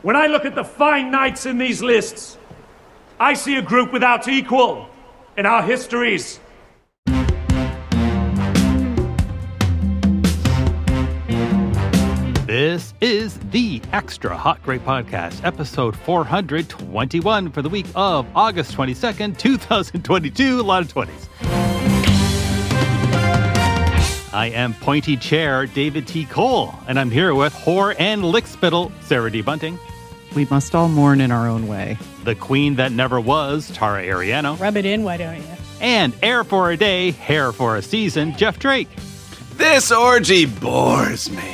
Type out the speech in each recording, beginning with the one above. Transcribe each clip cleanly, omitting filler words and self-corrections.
When I look at the fine knights in these lists, I see a group without equal in our histories. This is the Extra Hot Great Podcast, episode 421 for the week of August 22nd, 2022. A lot of 20s. I am Pointy Chair David T. Cole, and I'm here with Whore and Lickspittle Sarah D. Bunting. We must all mourn in our own way. The Queen That Never Was, Tara Ariano. Rub it in, why don't you? And Air for a Day, Hair for a Season, Jeff Drake. This orgy bores me.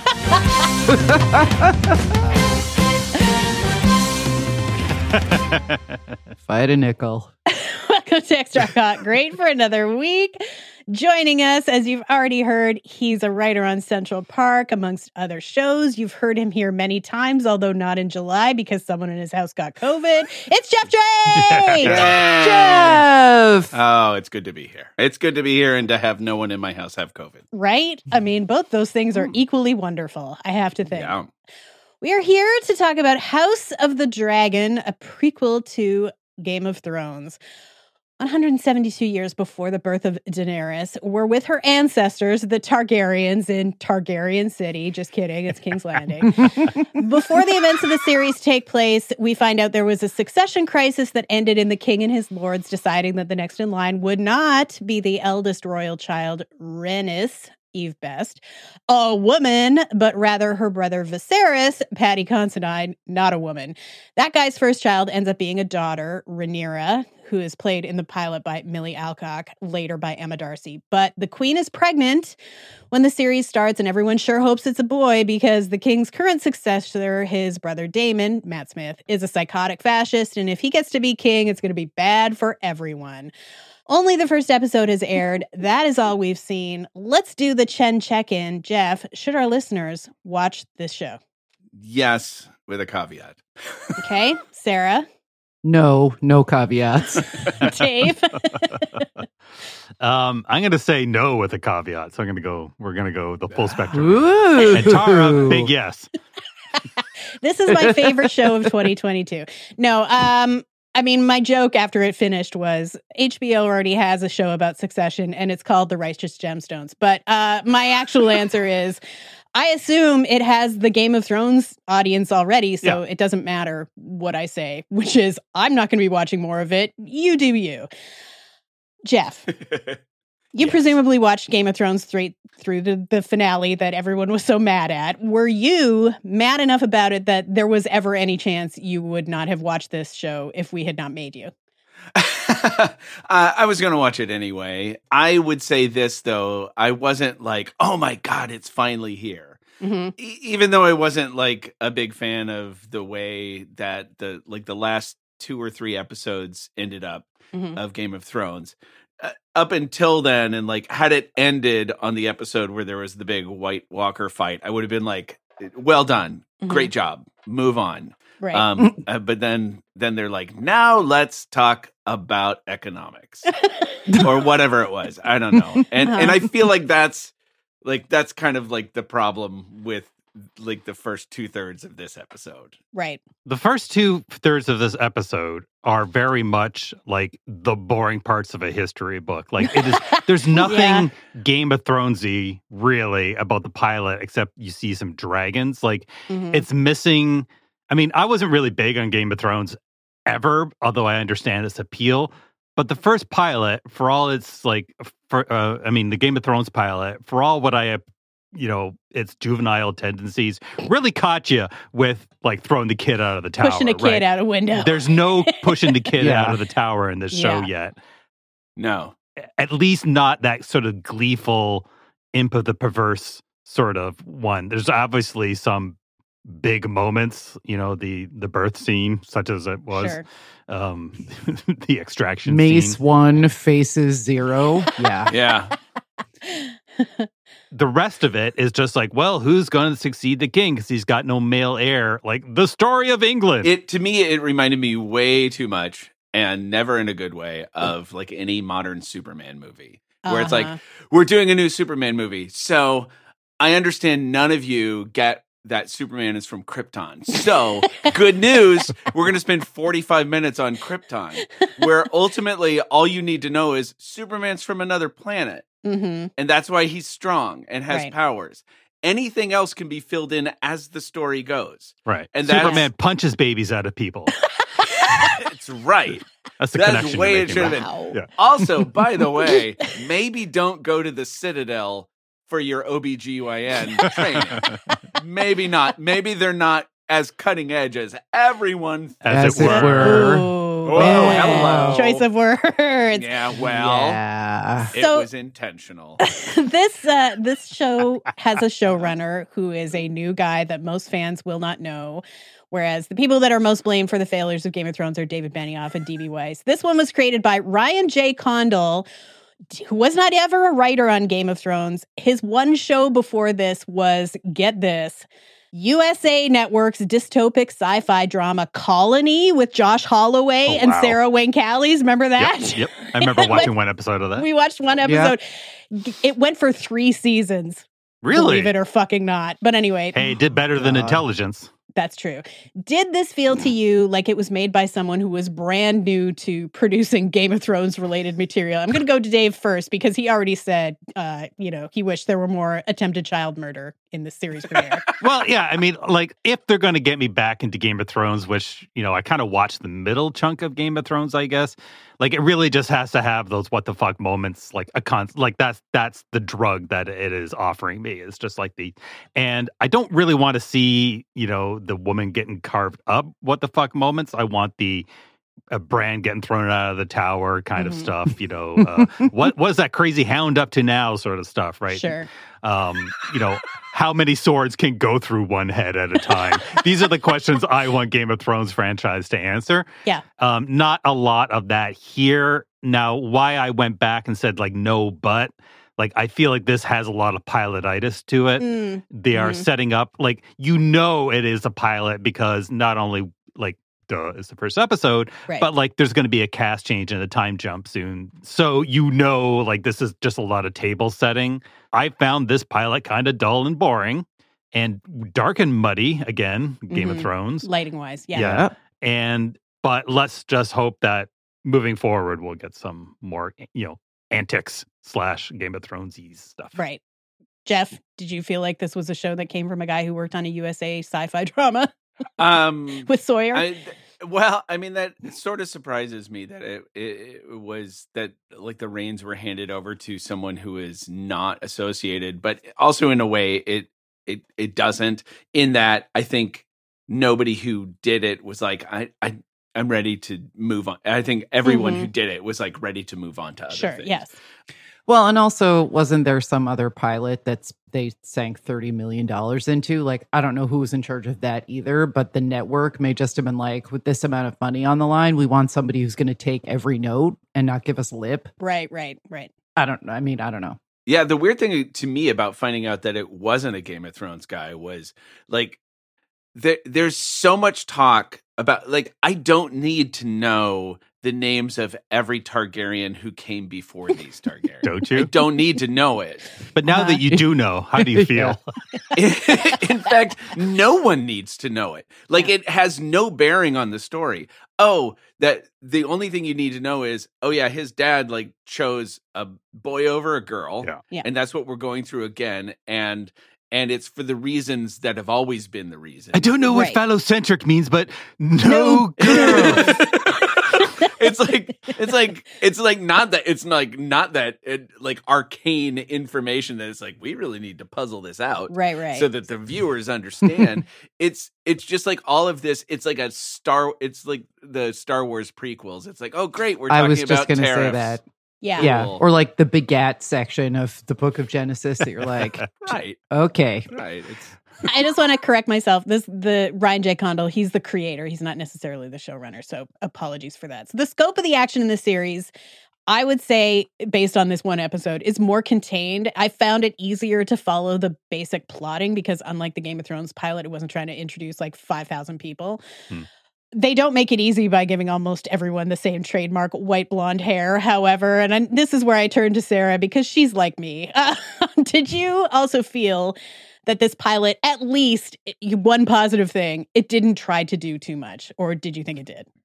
If I had a nickel. Welcome to Extra Hot Great for another week. Joining us, as you've already heard, he's a writer on Central Park, amongst other shows. You've heard him here many times, although not in July because someone in his house got COVID. It's Jeff Drake! Jeff! Oh, it's good to be here. It's good to be here and to have no one in my house have COVID. Right? I mean, both those things are equally wonderful, I have to think. Yeah. We are here to talk about House of the Dragon, a prequel to Game of Thrones. 172 years before the birth of Daenerys, we're with her ancestors, the Targaryens, in Targaryen City. Just kidding, it's King's Landing. Before the events of the series take place, we find out there was a succession crisis that ended in the king and his lords deciding that the next in line would not be the eldest royal child, Rhaenys, Eve Best, a woman, but rather her brother Viserys, Paddy Considine, not a woman. That guy's first child ends up being a daughter, Rhaenyra, who is played in the pilot by Millie Alcock, later by Emma Darcy. But the queen is pregnant when the series starts, and everyone sure hopes it's a boy because the king's current successor, his brother Daemon, Matt Smith, is a psychotic fascist, and if he gets to be king, it's going to be bad for everyone. Only the first episode has aired. That is all we've seen. Let's do the Chen check-in. Jeff, should our listeners watch this show? Yes, with a caveat. Okay. Sarah? No caveats. Dave? I'm going to say no with a caveat. So we're going to go the full spectrum. Ooh. And Tara, big yes. This is my favorite show of 2022. No, I mean, my joke after it finished was HBO already has a show about Succession, and it's called The Righteous Gemstones. But my actual answer is, I assume it has the Game of Thrones audience already, so It doesn't matter what I say, which is, I'm not going to be watching more of it. You do you. Jeff, you presumably watched Game of Thrones straight through the finale that everyone was so mad at. Were you mad enough about it that there was ever any chance you would not have watched this show if we had not made you? I was going to watch it anyway. I would say this, though. I wasn't like, oh my God, it's finally here. Mm-hmm. Even though I wasn't like a big fan of the way that the last 2 or 3 episodes ended up of Game of Thrones. Up until then, and like had it ended on the episode where there was the big White Walker fight, I would have been like, well done, great job, move on. Right. But then they're like, now let's talk about economics or whatever it was. I don't know. And I feel like that's kind of like the problem with like the first 2/3 of this episode. Right. The first 2/3 of this episode are very much like the boring parts of a history book. Like it is, there's nothing Game of Thronesy really about the pilot except you see some dragons. Like it's missing. I mean, I wasn't really big on Game of Thrones ever, although I understand its appeal. But the first pilot, for all its like, the Game of Thrones pilot, for all what its juvenile tendencies, really caught you with like throwing the kid out of the tower. Pushing a kid out a window. There's no pushing the kid out of the tower in this show yet. No. At least not that sort of gleeful imp of the perverse sort of one. There's obviously some big moments, the birth scene, such as it was, the extraction Mace scene. 1 faces 0. Yeah. Yeah. The rest of it is just like, well, who's going to succeed the king because he's got no male heir? Like the story of England. To me, it reminded me way too much, and never in a good way, of like any modern Superman movie. Where it's like, we're doing a new Superman movie. So I understand none of you get that Superman is from Krypton. So, good news, we're going to spend 45 minutes on Krypton, where ultimately all you need to know is Superman's from another planet. Mm-hmm. And that's why he's strong and has Right. powers. Anything else can be filled in as the story goes. Right. And Superman punches babies out of people. It's right. That's the That's connection. the way you're it making should have there. been. Wow. Yeah. Also, by the way, maybe don't go to the Citadel for your OBGYN training. Maybe not. Maybe they're not as cutting edge as everyone. As it were. Ooh, Oh, yeah. hello. Choice of words. Yeah, well, Yeah. it So- was intentional. This show has a showrunner who is a new guy that most fans will not know. Whereas the people that are most blamed for the failures of Game of Thrones are David Benioff and D.B. Weiss. This one was created by Ryan J. Condal, who was not ever a writer on Game of Thrones. His one show before this was, get this, USA Network's dystopic sci-fi drama Colony with Josh Holloway Oh, and wow. Sarah Wayne Callies. Remember that? Yep. I remember watching one episode of that. We watched one episode. It went for 3 seasons. Really? Believe it or fucking not. But anyway, Hey, it did better than God. Intelligence. that's true. Did this feel to you like it was made by someone who was brand new to producing Game of Thrones related material? I'm going to go to Dave first because he already said, he wished there were more attempted child murder in this series premiere. Well, yeah, I mean, like, if they're going to get me back into Game of Thrones, which, I kind of watched the middle chunk of Game of Thrones, I guess, like, it really just has to have those what the fuck moments, like, that's the drug that it is offering me. It's just like and I don't really want to see, the woman getting carved up what the fuck moments. I want a brand getting thrown out of the tower kind of stuff, what was that crazy hound up to now sort of stuff, right? Sure. How many swords can go through one head at a time? These are the questions I want Game of Thrones franchise to answer. Yeah. Not a lot of that here. Now, why I went back and said no, but I feel like this has a lot of pilotitis to it. They are setting up it is a pilot because not only it's the first episode, Right. but there's going to be a cast change and a time jump soon. So this is just a lot of table setting. I found this pilot kind of dull and boring and dark and muddy again, Game of Thrones. Lighting wise. Yeah. But let's just hope that moving forward we'll get some more, antics / Game of Thrones-y stuff. Right. Jeff, did you feel like this was a show that came from a guy who worked on a USA sci-fi drama with Sawyer? That sort of surprises me that it was that the reins were handed over to someone who is not associated, but also in a way it doesn't. In that, I think nobody who did it was like, I'm ready to move on. I think everyone who did it was ready to move on to other things. Yes. Well, and also, wasn't there some other pilot they sank $30 million into? I don't know who was in charge of that either, but the network may just have been with this amount of money on the line, we want somebody who's going to take every note and not give us lip. Right. I don't know. Yeah, the weird thing to me about finding out that it wasn't a Game of Thrones guy was there's so much talk about I don't need to know the names of every Targaryen who came before these Targaryens. Don't you? I don't need to know it. But now that you do know, how do you feel? In fact, no one needs to know it. It has no bearing on the story. Oh, that the only thing you need to know is, his dad chose a boy over a girl. Yeah. And that's what we're going through again. And it's for the reasons that have always been the reason. I don't know what Right. phallocentric means, but no girls. it's not that arcane information that it's we really need to puzzle this out. Right. So that the viewers understand. it's just all of this. It's like the Star Wars prequels. It's oh great, we're talking I was about just going to say tariffs. that. Yeah. Yeah. Cool. Or the begat section of the book of Genesis that you're Right. okay. Right. I just want to correct myself. The Ryan J. Condal, he's the creator. He's not necessarily the showrunner. So apologies for that. So the scope of the action in this series, I would say, based on this one episode, is more contained. I found it easier to follow the basic plotting because unlike the Game of Thrones pilot, it wasn't trying to introduce 5,000 people. They don't make it easy by giving almost everyone the same trademark white blonde hair, however. And this is where I turn to Sarah because she's like me. Did you also feel that this pilot, at least one positive thing, it didn't try to do too much? Or did you think it did?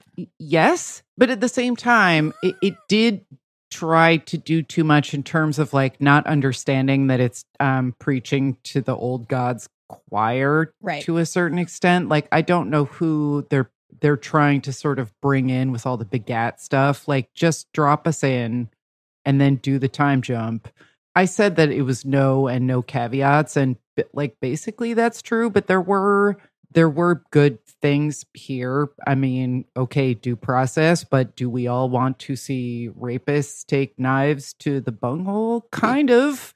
Yes, but at the same time, it did try to do too much in terms of like not understanding that it's preaching to the old gods choir to a certain extent. Like, I don't know who they're trying to sort of bring in with all the begat stuff. Like, just drop us in and then do the time jump. I said that it was no caveats, and like basically that's true, but there were good things here. I mean, okay, due process, but do we all want to see rapists take knives to the bunghole? Kind of.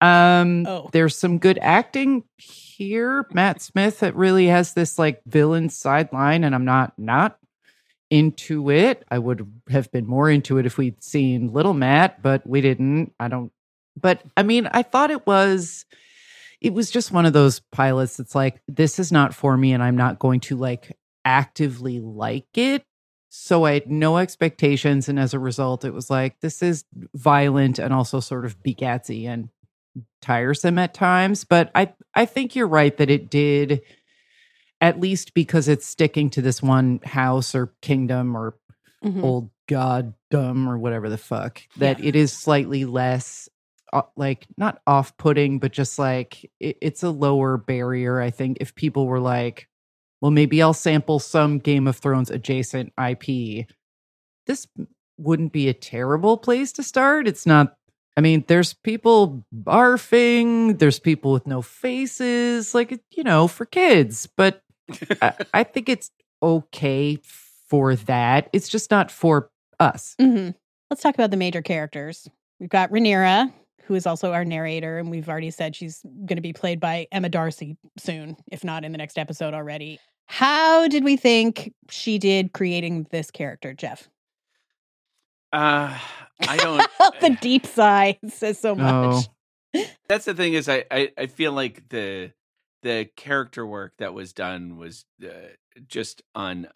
There's some good acting here. Matt Smith, it really has this like villain sideline, and I'm not into it. I would have been more into it if we'd seen Little Matt, but we didn't. But I mean, I thought it was just one of those pilots that's like, this is not for me, and I'm not going to like actively like it. So I had no expectations, and as a result, it was like, this is violent and also sort of begatsy and tiresome at times. But I think you're right that it did, at least because it's sticking to this one house or kingdom or old goddom or whatever the fuck, that it is slightly less like not off-putting, but just like it's a lower barrier. I think if people were like, well, maybe I'll sample some Game of Thrones adjacent IP, this wouldn't be a terrible place to start. It's not, I mean, there's people barfing, there's people with no faces, like, you know, for kids, but I think it's okay for that. It's just not for us. Let's talk about the major characters. We've got Rhaenyra, who is also our narrator, and we've already said she's going to be played by Emma Darcy soon, if not in the next episode already. How did we think she did creating this character, Jeff? I don't... The deep sigh says so much. That's the thing is I feel like the character work that was done was just on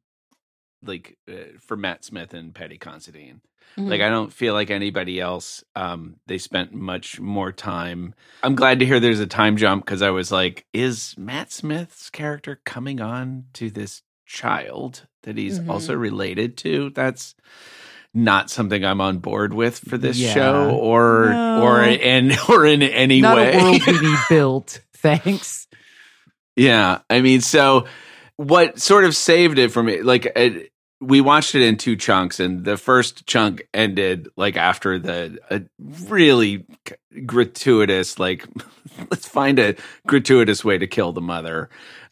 for Matt Smith and Paddy Considine. Like, I don't feel like anybody else, they spent much more time. I'm glad to hear there's a time jump, because I was like, is Matt Smith's character coming on to this child that he's also related to? That's not something I'm on board with for this show or in any not way. Not a world we need built. Thanks. Yeah. I mean, so what sort of saved it for me, like, we watched it in two chunks, and the first chunk ended like after a really gratuitous, like, let's find a gratuitous way to kill the mother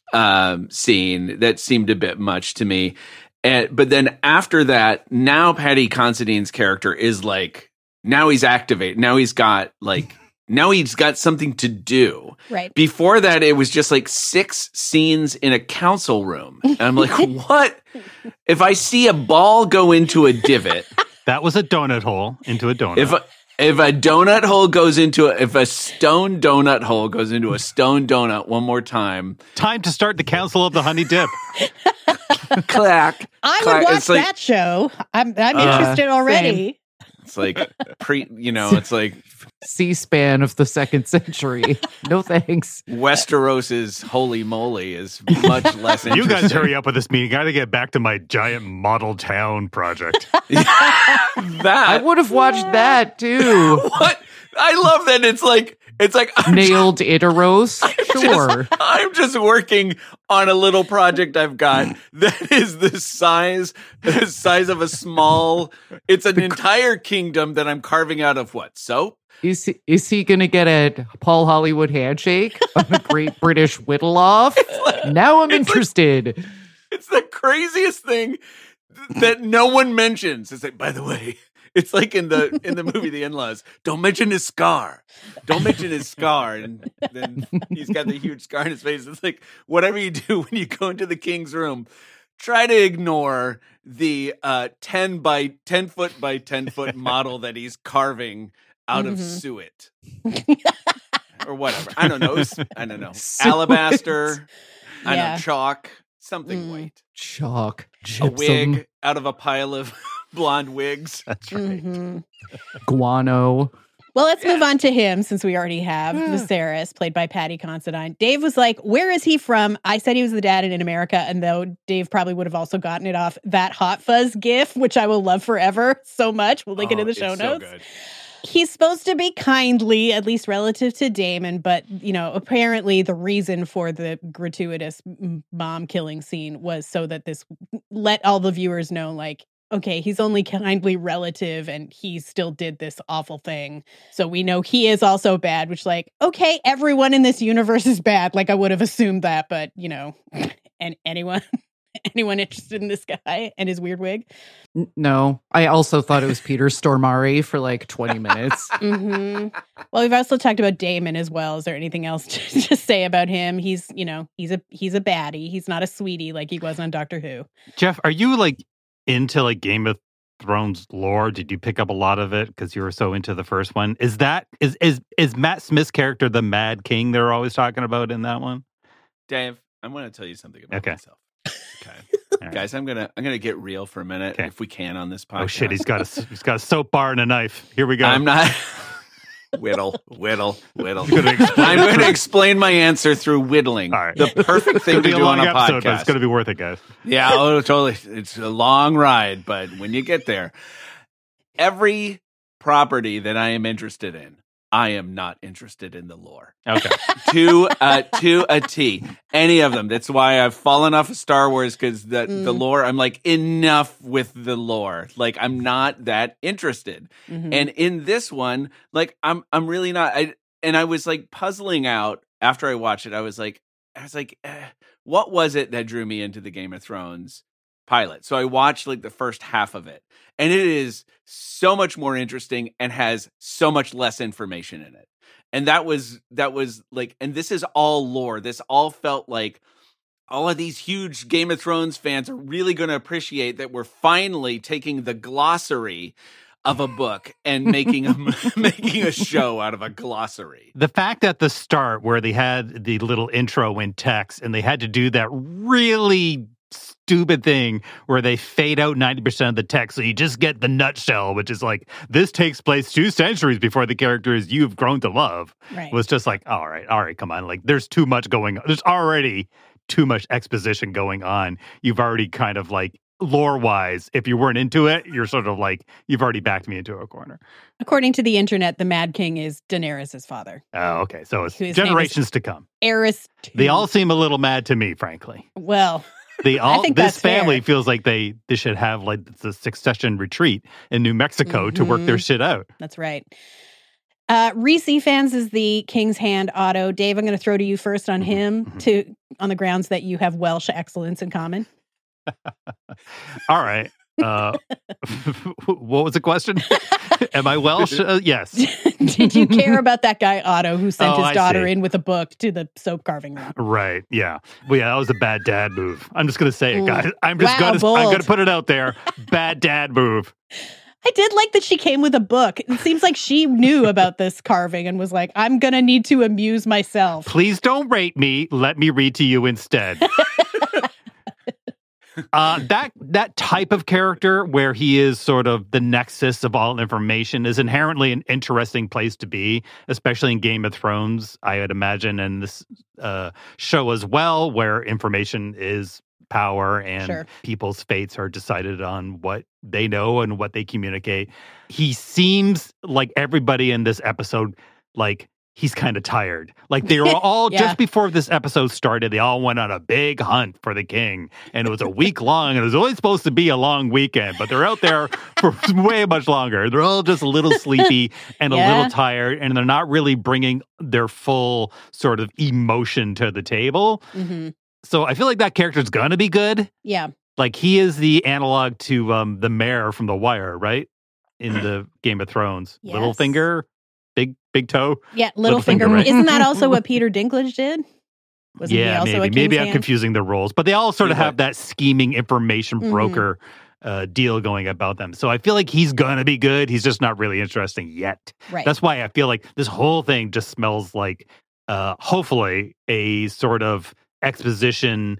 scene that seemed a bit much to me. But then after that, now Paddy Considine's character is like, now he's activated. Now he's got something to do. Right. Before that, it was just like 6 scenes in a council room. And I'm like, what? If I see a ball go into a divot. That was a donut hole into a donut. If a donut hole goes into if a stone donut hole goes into a stone donut one more time. Time to start the Council of the Honey Dip. Clack. I would watch that show. I'm interested already. Same. It's like it's like C-SPAN of the 2nd century. No thanks. Westeros's Holy Moly is much less interesting. You guys hurry up with this meeting. I got to get back to my giant model town project. I would have watched that too. What? I love that it's like nailed Iteros. Sure. I'm just working on a little project I've got that is the size of a small. It's an entire kingdom that I'm carving out of what? Soap? Is he going to get a Paul Hollywood handshake on the Great British Whittle Off? Now I'm interested. It's the craziest thing that no one mentions. It's like, by the way. It's like in the movie The In-Laws. Don't mention his scar. Don't mention his scar. And then he's got the huge scar in his face. It's like, whatever you do when you go into the king's room, try to ignore the 10 foot by 10 foot model that he's carving out of suet. Or whatever. I don't know. Alabaster. I know, chalk. something white. Chalk. A Gypsum. wig out of a pile of blonde wigs. That's right. Guano. Well, let's move on to him since we already have Viserys, played by Paddy Considine. Dave was like, where is he from? I said he was the dad in America, and though Dave probably would have also gotten it off that Hot Fuzz gif, which I will love forever so much. We'll link it in the show notes. So good. He's supposed to be kindly, at least relative to Daemon, but, apparently the reason for the gratuitous mom killing scene was so that this let all the viewers know, like, okay, he's only kindly relative and he still did this awful thing. So we know he is also bad, which okay, everyone in this universe is bad. Like I would have assumed that, but and anyone interested in this guy and his weird wig? No, I also thought it was Peter Stormare for 20 minutes. Mm-hmm. Well, we've also talked about Daemon as well. Is there anything else to say about him? He's a baddie. He's not a sweetie like he was on Doctor Who. Jeff, are you into Game of Thrones lore? Did you pick up a lot of it because you were so into the first one? Is Matt Smith's character the Mad King they're always talking about in that one? Dave, I'm going to tell you something about Okay. myself. Okay, guys, I'm gonna get real for a minute, if we can, on this podcast. Oh shit, he's got a soap bar and a knife. Here we go. I'm not. Whittle. I'm going to explain my answer through whittling. All right. The perfect thing to do on a podcast. But it's going to be worth it, guys. Yeah, totally. It's a long ride, but when you get there, every property that I am interested in, I am not interested in the lore. Okay. to a T. Any of them. That's why I've fallen off of Star Wars, because the lore, I'm enough with the lore. I'm not that interested. Mm-hmm. And in this one, I'm really not. I was puzzling out after I watched it. I was like, what was it that drew me into the Game of Thrones pilot? So I watched the first half of it, and it is so much more interesting and has so much less information in it. And that was and this is all lore. This all felt like all of these huge Game of Thrones fans are really going to appreciate that we're finally taking the glossary of a book and making a show out of a glossary. The fact at the start where they had the little intro in text and they had to do that really stupid thing where they fade out 90% of the text, so you just get the nutshell, which is this takes place 2 centuries before the characters you've grown to love. Right. Was just all right, come on. There's too much going on. There's already too much exposition going on. You've already kind of lore-wise, if you weren't into it, you're sort of you've already backed me into a corner. According to the internet, the Mad King is Daenerys' father. Oh, okay. So it's Whose generations to come. Aerys. They all seem a little mad to me, frankly. Well, I think that's this family fair. feels like they should have the succession retreat in New Mexico to work their shit out. That's right. Reese fans is the King's Hand Otto. Dave, I'm going to throw to you first on him on the grounds that you have Welsh excellence in common. All right. What was the question? Am I Welsh? Yes. Did you care about that guy Otto who sent his I daughter see. in with a book to the soap carving room? Right. Yeah. Well, yeah, that was a bad dad move. I'm just going to say it, guys. I'm Wow, bold. going to put it out there. Bad dad move. I did like that she came with a book. It seems like she knew about this carving and was like, I'm going to need to amuse myself. Please don't rate me. Let me read to you instead. That type of character where he is sort of the nexus of all information is inherently an interesting place to be, especially in Game of Thrones, I would imagine, and this show as well, where information is power and people's fates are decided on what they know and what they communicate. He seems like everybody in this episode, he's kind of tired. They were all, just before this episode started, they all went on a big hunt for the king. And it was a week long, and it was only supposed to be a long weekend, but they're out there for way much longer. They're all just a little sleepy and a little tired, and they're not really bringing their full sort of emotion to the table. Mm-hmm. So I feel like that character's going to be good. Yeah. He is the analog to the mayor from The Wire, right? In the Game of Thrones. Yes. Littlefinger. Big toe. Yeah, Littlefinger. Right? Isn't that also what Peter Dinklage did? Wasn't he also a maybe King's I'm Hand? confusing the roles, but they all sort of have that scheming information broker deal going about them. So I feel like he's gonna be good. He's just not really interesting yet. Right. That's why I feel like this whole thing just smells like hopefully a sort of exposition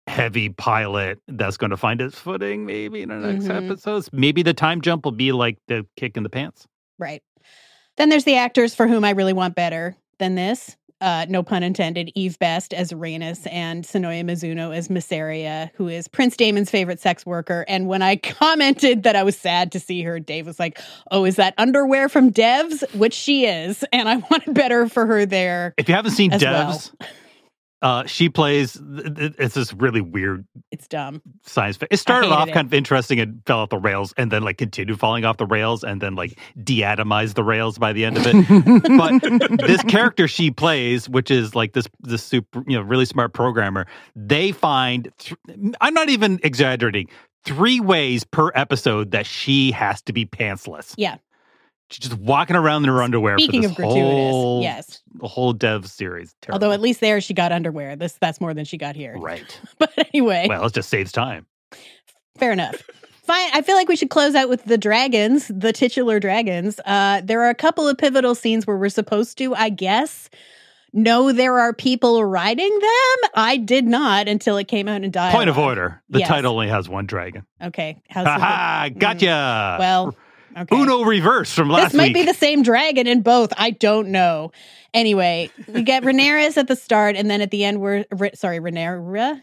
heavy pilot that's going to find its footing maybe in the next episodes. Maybe the time jump will be like the kick in the pants. Right. Then there's the actors for whom I really want better than this. No pun intended, Eve Best as Rhaenys and Sonoya Mizuno as Mysaria, who is Prince Daemon's favorite sex worker. And when I commented that I was sad to see her, Dave was like, oh, is that underwear from Devs? Which she is. And I wanted better for her there. If you haven't seen Devs, she plays, it's this really weird. It's dumb. Science fiction. It started off kind of interesting and fell off the rails and then like continued falling off the rails and then like de-atomized the rails by the end of it. But this character she plays, which is like this super, really smart programmer, they find, I'm not even exaggerating, 3 ways per episode that she has to be pantsless. Yeah. She's just walking around in her underwear. Speaking for this of gratuitous, yes. The whole Dev series. Terrible. Although at least there she got underwear. That's more than she got here. Right. But anyway. Well, it just saves time. Fair enough. Fine. I feel like we should close out with the dragons, the titular dragons. There are a couple of pivotal scenes where we're supposed to, I guess, know there are people riding them. I did not until it came out in dialogue. Point of order. The title only has 1 dragon. Okay. Ha! Gotcha! Well... Okay. Uno reverse from last week. This might be the same dragon in both. I don't know. Anyway, we get Rhaenyra at the start, and then at the end, Rhaenyra?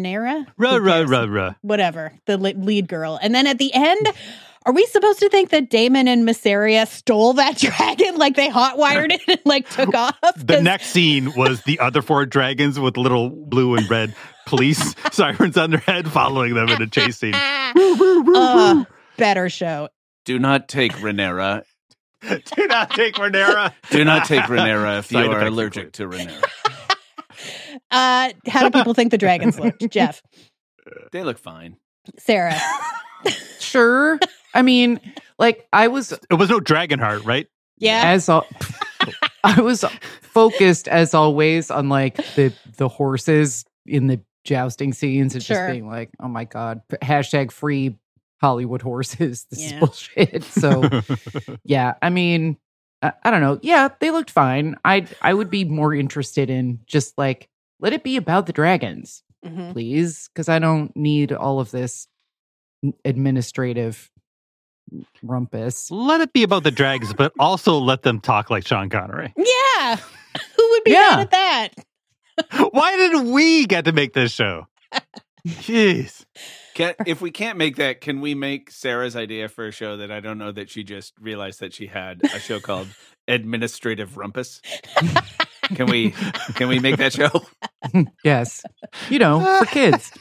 Whatever, the lead girl. And then at the end, are we supposed to think that Daemon and Mysaria stole that dragon, like they hotwired it and like took off? The next scene was the other 4 dragons with little blue and red police sirens on their head following them in a chase scene. Better show. Do not take Rhaenyra. Do not take Rhaenyra. Do not take Rhaenyra if you are allergic to Rhaenyra. How do people think the dragons looked, Jeff? They look fine. Sarah. Sure. I mean, like it was no Dragonheart, right? Yeah. I was focused as always on like the horses in the jousting scenes and just being like, oh my God, #free Hollywood horses. This is bullshit. So yeah, I mean, I don't know. Yeah, they looked fine. I would be more interested in just like, let it be about the dragons, please. Because I don't need all of this administrative rumpus. Let it be about the dragons, but also let them talk like Sean Connery. Yeah. Who would be mad at that? Why didn't we get to make this show? Jeez. If we can't make that, can we make Sarah's idea for a show that I don't know that she just realized that she had a show called Administrative Rumpus? Can we make that show? Yes. For kids.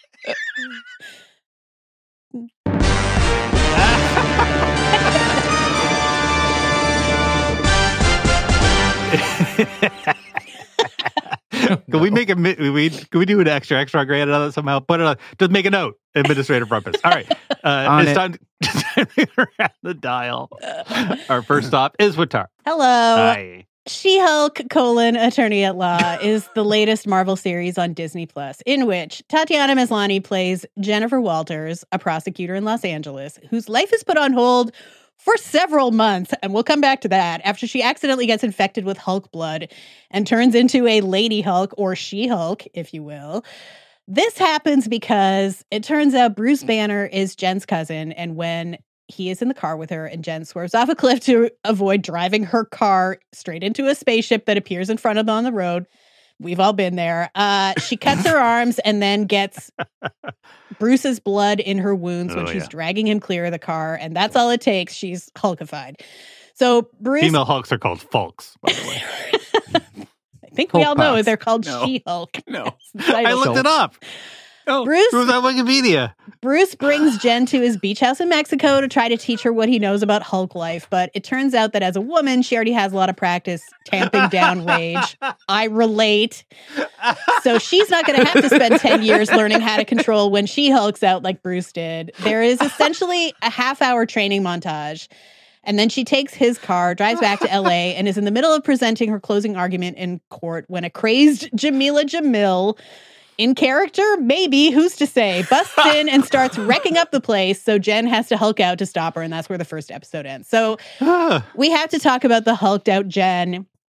Can we make can we do an extra grade on that somehow? Put it on. Just make a note. Administrative rumpus. All right. It's time to around the dial. Our first stop is Watar. Hello. Hi. She-Hulk: Attorney at Law is the latest Marvel series on Disney Plus, in which Tatiana Maslany plays Jennifer Walters, a prosecutor in Los Angeles, whose life is put on hold for several months, and we'll come back to that, after she accidentally gets infected with Hulk blood and turns into a Lady Hulk, or She-Hulk, if you will. This happens because it turns out Bruce Banner is Jen's cousin, and when he is in the car with her and Jen swerves off a cliff to avoid driving her car straight into a spaceship that appears in front of them on the road, we've all been there, she cuts her arms and then gets Bruce's blood in her wounds when she's dragging him clear of the car, and that's all it takes. She's Hulkified. So Bruce... Female Hulks are called Fulks, by the way. I think we all know they're called She-Hulk. No. I looked it up. Oh, Bruce, it was on Wikipedia. Bruce brings Jen to his beach house in Mexico to try to teach her what he knows about Hulk life, but it turns out that as a woman, she already has a lot of practice tamping down rage. I relate. So she's not going to have to spend 10 years learning how to control when she hulks out like Bruce did. There is essentially a half-hour training montage. And then she takes his car, drives back to LA, and is in the middle of presenting her closing argument in court when a crazed Jamila Jamil, in character, maybe, who's to say, busts in and starts wrecking up the place. So Jen has to Hulk out to stop her, and that's where the first episode ends. So we have to talk about the hulked out Jen.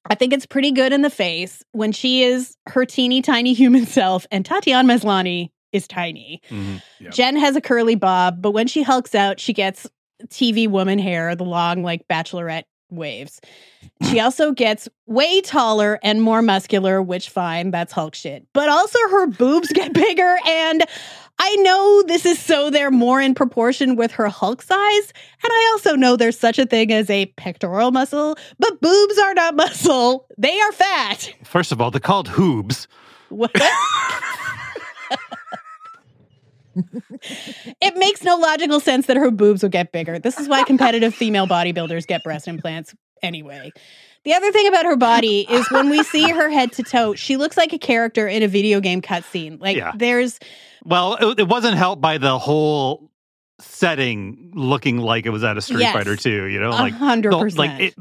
I think it's pretty good in the face when she is her teeny tiny human self and Tatiana Maslany is tiny. Mm-hmm. Yep. Jen has a curly bob, but when she hulks out, she gets TV woman hair, the long, like, bachelorette waves. She also gets way taller and more muscular, which, fine, that's Hulk shit. But also her boobs get bigger, and I know this is so they're more in proportion with her Hulk size, and I also know there's such a thing as a pectoral muscle, but boobs are not muscle. They are fat. First of all, they're called hoobs. What? It makes no logical sense that her boobs would get bigger. This is why competitive female bodybuilders get breast implants anyway. The other thing about her body is when we see her head to toe, she looks like a character in a video game cutscene. Like, there's... Well, it wasn't helped by the whole setting looking like it was at a Street Fighter 2, you know? Like 100%.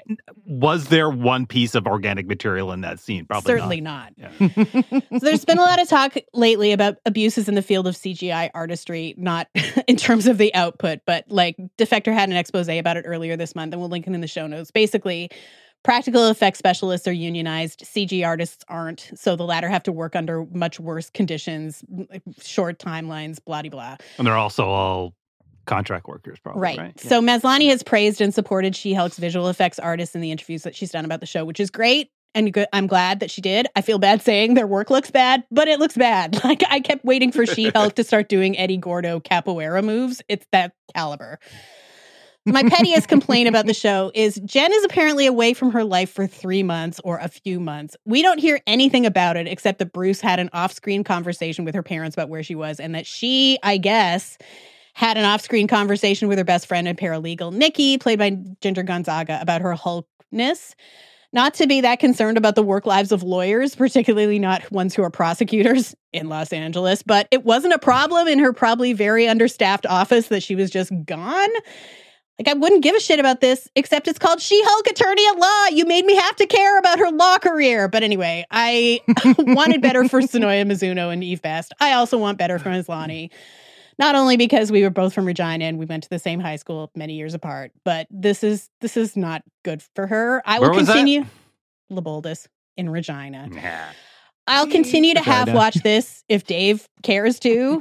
Was there one piece of organic material in that scene? Probably certainly not. Yeah. So there's been a lot of talk lately about abuses in the field of CGI artistry, not in terms of the output, but like Defector had an expose about it earlier this month, and we'll link it in the show notes. Basically, practical effects specialists are unionized. CG artists aren't. So the latter have to work under much worse conditions, short timelines, blah-de-blah. And they're also all contract workers, probably. Right. Yeah. So Maslany has praised and supported She-Hulk's visual effects artists in the interviews that she's done about the show, which is great. And I'm glad that she did. I feel bad saying their work looks bad, but it looks bad. Like, I kept waiting for She-Hulk to start doing Eddie Gordo capoeira moves. It's that caliber. My pettiest complaint about the show is Jen is apparently away from her life for 3 months or a few months. We don't hear anything about it except that Bruce had an off-screen conversation with her parents about where she was, and that she, I guess, had an off-screen conversation with her best friend and paralegal, Nikki, played by Ginger Gonzaga, about her Hulkness. Not to be that concerned about the work lives of lawyers, particularly not ones who are prosecutors in Los Angeles, but it wasn't a problem in her probably very understaffed office that she was just gone. Like, I wouldn't give a shit about this, except it's called She-Hulk Attorney at Law. You made me have to care about her law career. But anyway, I wanted better for Sonoya Mizuno and Eve Best. I also want better for Maslany. Not only because we were both from Regina and we went to the same high school many years apart, but this is not good for her. I will continue. Laboldus in Regina. Nah. I'll continue to half watch this if Dave cares to.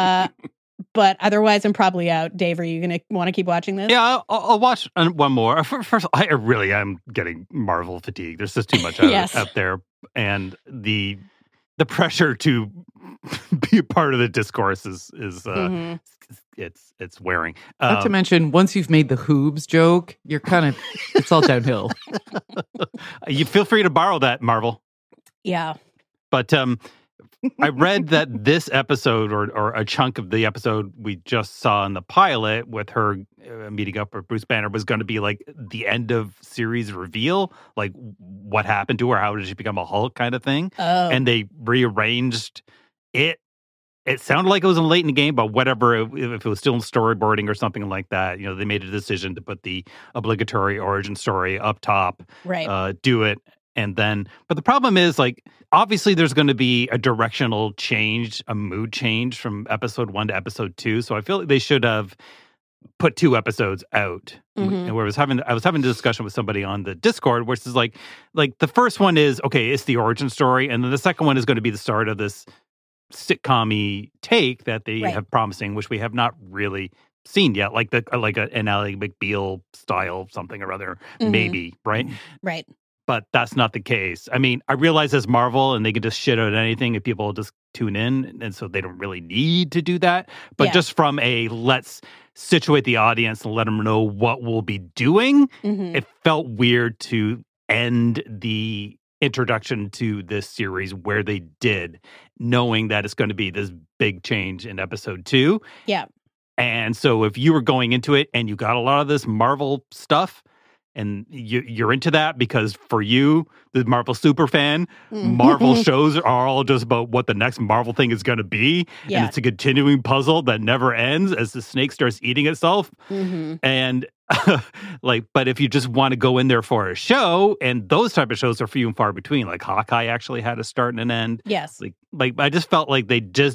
But otherwise, I'm probably out. Dave, are you going to want to keep watching this? Yeah, I'll watch one more. First, I really am getting Marvel fatigue. There's just too much out there, and the pressure to be a part of the discourse is it's wearing. Not to mention, once you've made the hoobs joke, you're kind of it's all downhill. You feel free to borrow that, Marvel. Yeah, but I read that this episode, or a chunk of the episode we just saw in the pilot with her meeting up with Bruce Banner, was going to be like the end of series reveal, like what happened to her, how did she become a Hulk kind of thing. Oh. And they rearranged it. It sounded like it was late in the game, but whatever, if it was still in storyboarding or something like that, they made a decision to put the obligatory origin story up top, right? Do it. And then, but the problem is, like, obviously there's going to be a directional change, a mood change from episode 1 to episode 2. So I feel like they should have put 2 episodes out. Mm-hmm. And where I was having a discussion with somebody on the Discord, which is like the first one is, okay, it's the origin story. And then the second one is going to be the start of this sitcom-y take that they have promising, which we have not really seen yet, like an Ally McBeal style something or other, maybe, right? Right. But that's not the case. I mean, I realize it's Marvel and they can just shit out anything and people just tune in. And so they don't really need to do that. But just from let's situate the audience and let them know what we'll be doing, it felt weird to end the introduction to this series where they did, knowing that it's going to be this big change in episode 2. Yeah. And so if you were going into it and you got a lot of this Marvel stuff, and you're into that because for you, the Marvel super fan, Marvel shows are all just about what the next Marvel thing is going to be. Yeah. And it's a continuing puzzle that never ends as the snake starts eating itself. And but if you just want to go in there for a show, and those type of shows are few and far between, like Hawkeye actually had a start and an end. Yes. Like I just felt like they just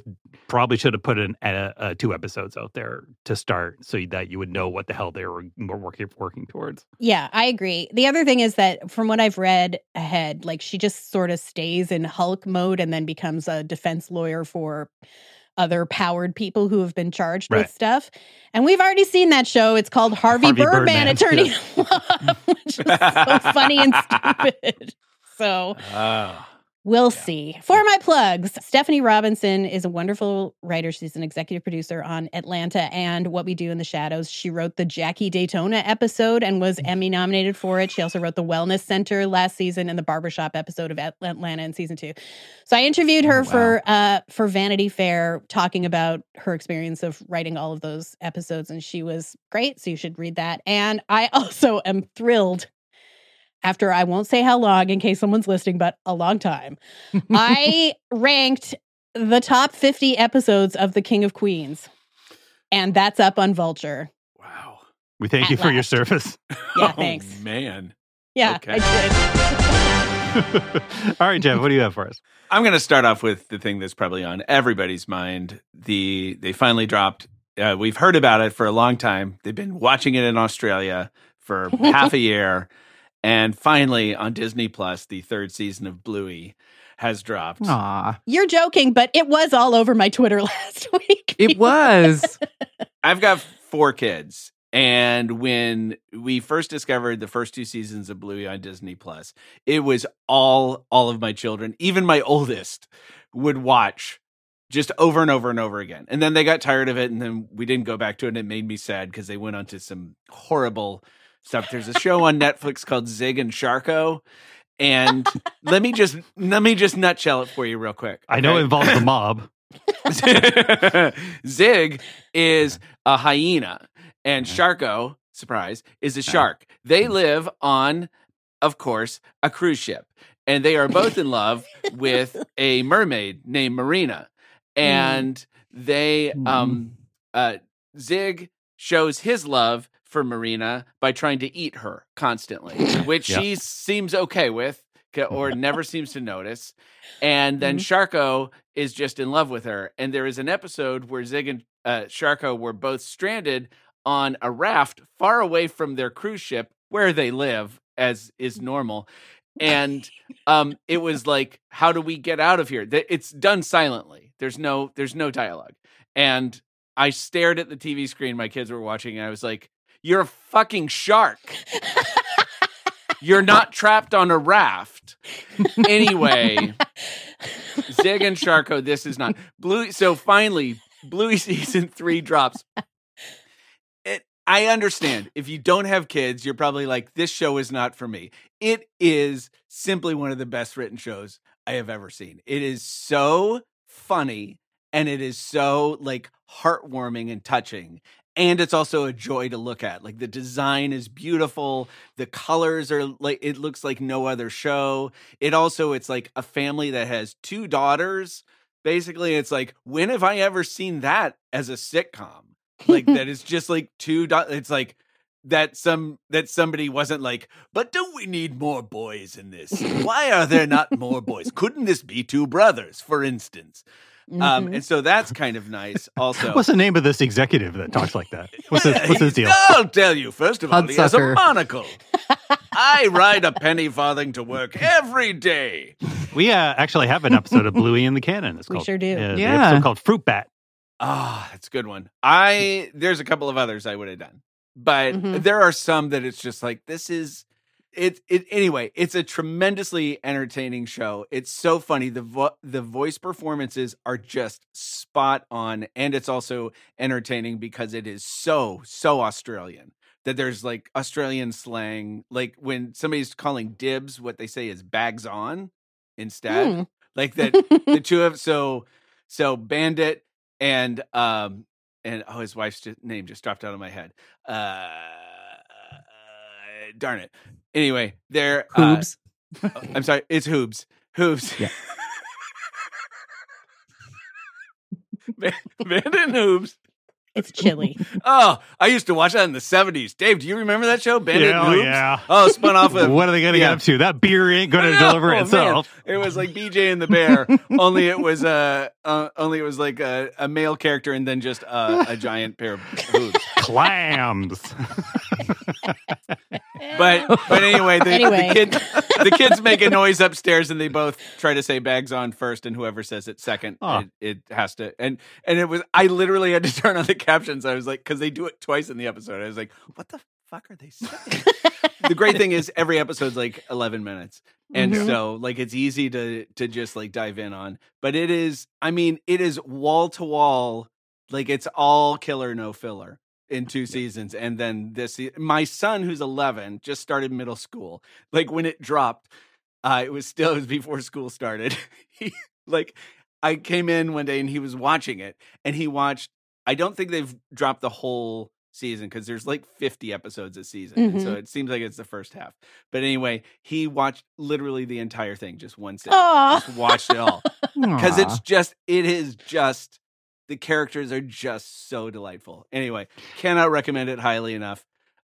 probably should have put in 2 episodes out there to start so that you would know what the hell they were working towards. Yeah, I agree. The other thing is that from what I've read ahead, like she just sort of stays in Hulk mode and then becomes a defense lawyer for other powered people who have been charged with stuff. And we've already seen that show. It's called Harvey Birdman, Attorney at Law, which is so funny and stupid. So we'll see. For my plugs, Stephanie Robinson is a wonderful writer. She's an executive producer on Atlanta and What We Do in the Shadows. She wrote the Jackie Daytona episode and was Emmy nominated for it. She also wrote the Wellness Center last season and the Barbershop episode of Atlanta in season 2. So I interviewed her for Vanity Fair, talking about her experience of writing all of those episodes, and she was great. So you should read that. And I also am thrilled. After I won't say how long in case someone's listening, but a long time, I ranked the top 50 episodes of The King of Queens. And that's up on Vulture. Wow. We thank you for your service. Yeah, thanks. Oh, man. Yeah, okay. I did. All right, Jeff, what do you have for us? I'm going to start off with the thing that's probably on everybody's mind. They finally dropped. We've heard about it for a long time. They've been watching it in Australia for half a year. And finally, on Disney Plus, the 3rd season of Bluey has dropped. Aw. You're joking, but it was all over my Twitter last week. It was. I've got 4 kids. And when we first discovered the first 2 seasons of Bluey on Disney Plus, it was all of my children, even my oldest, would watch just over and over and over again. And then they got tired of it, and then we didn't go back to it, and it made me sad because they went on to some horrible stuff. There's a show on Netflix called Zig and Sharko, and let me just nutshell it for you real quick. Okay? I know it involves the mob. Zig is a hyena, and Sharko, surprise, is a shark. They live on, of course, a cruise ship, and they are both in love with a mermaid named Marina, and they Zig shows his love for Marina by trying to eat her constantly, which she seems okay with or never seems to notice. And then Sharko is just in love with her. And there is an episode where Zig and Sharko were both stranded on a raft far away from their cruise ship where they live, as is normal. And it was like, how do we get out of here? It's done silently. There's no dialogue. And I stared at the TV screen my kids were watching, and I was like, you're a fucking shark. You're not trapped on a raft. Anyway, Zig and Sharko, this is not Bluey. So finally, Bluey season 3 drops. I understand. If you don't have kids, you're probably like, this show is not for me. It is simply one of the best written shows I have ever seen. It is so funny, and it is so like heartwarming and touching. And it's also a joy to look at. Like, the design is beautiful. The colors are like, it looks like no other show. It's like a family that has 2 daughters. Basically, it's like, when have I ever seen that as a sitcom? Like, that is just like 2 it's like that somebody wasn't like, but don't we need more boys in this? Why are there not more boys? Couldn't this be 2 brothers, for instance? And so that's kind of nice also. What's the name of this executive that talks like that? What's his deal? I'll tell you. First of all, he has a monocle. I ride a penny farthing to work every day. We actually have an episode of Bluey in the canon. We sure do. The episode called Fruit Bat. Ah, that's a good one. There's a couple of others I would have done. But there are some that it's just like, this is anyway, it's a tremendously entertaining show. It's so funny. The voice performances are just spot on, and it's also entertaining because it is so Australian that there's like Australian slang. Like, when somebody's calling dibs, what they say is bags on instead. Like that the two of so Bandit and his wife's name just dropped out of my head. Darn it. Anyway, they're Hoobs. I'm sorry, it's Hoobs. Hoobs. Yeah. Bandit and Hoobs It's chilly. Oh, I used to watch that in the 70s. Dave, do you remember that show, Bandit Noobs? Yeah. Oh, spun off of... What are they going to get up to? That beer ain't going to deliver itself. Man. It was like BJ and the Bear, only it was like a male character and then just a giant pair of hooves. Clams. But anyway, the kids make a noise upstairs and they both try to say bags on first, and whoever says it second, it has to. And it was, I literally had to turn on the captions. I was like, because they do it twice in the episode. I was like, what the fuck are they saying? The great thing is every episode's like 11 minutes. And so like it's easy to just like dive in on. But it is wall to wall, like it's all killer, no filler. In 2 seasons, and then my son who's 11 just started middle school. Like when it dropped, it was before school started. I came in one day and he was watching it, and he watched. I don't think they've dropped the whole season because there's like 50 episodes a season, and so it seems like it's the first half. But anyway, he watched literally the entire thing, just one sitting. Just watched it all because it is just. The characters are just so delightful. Anyway, cannot recommend it highly enough.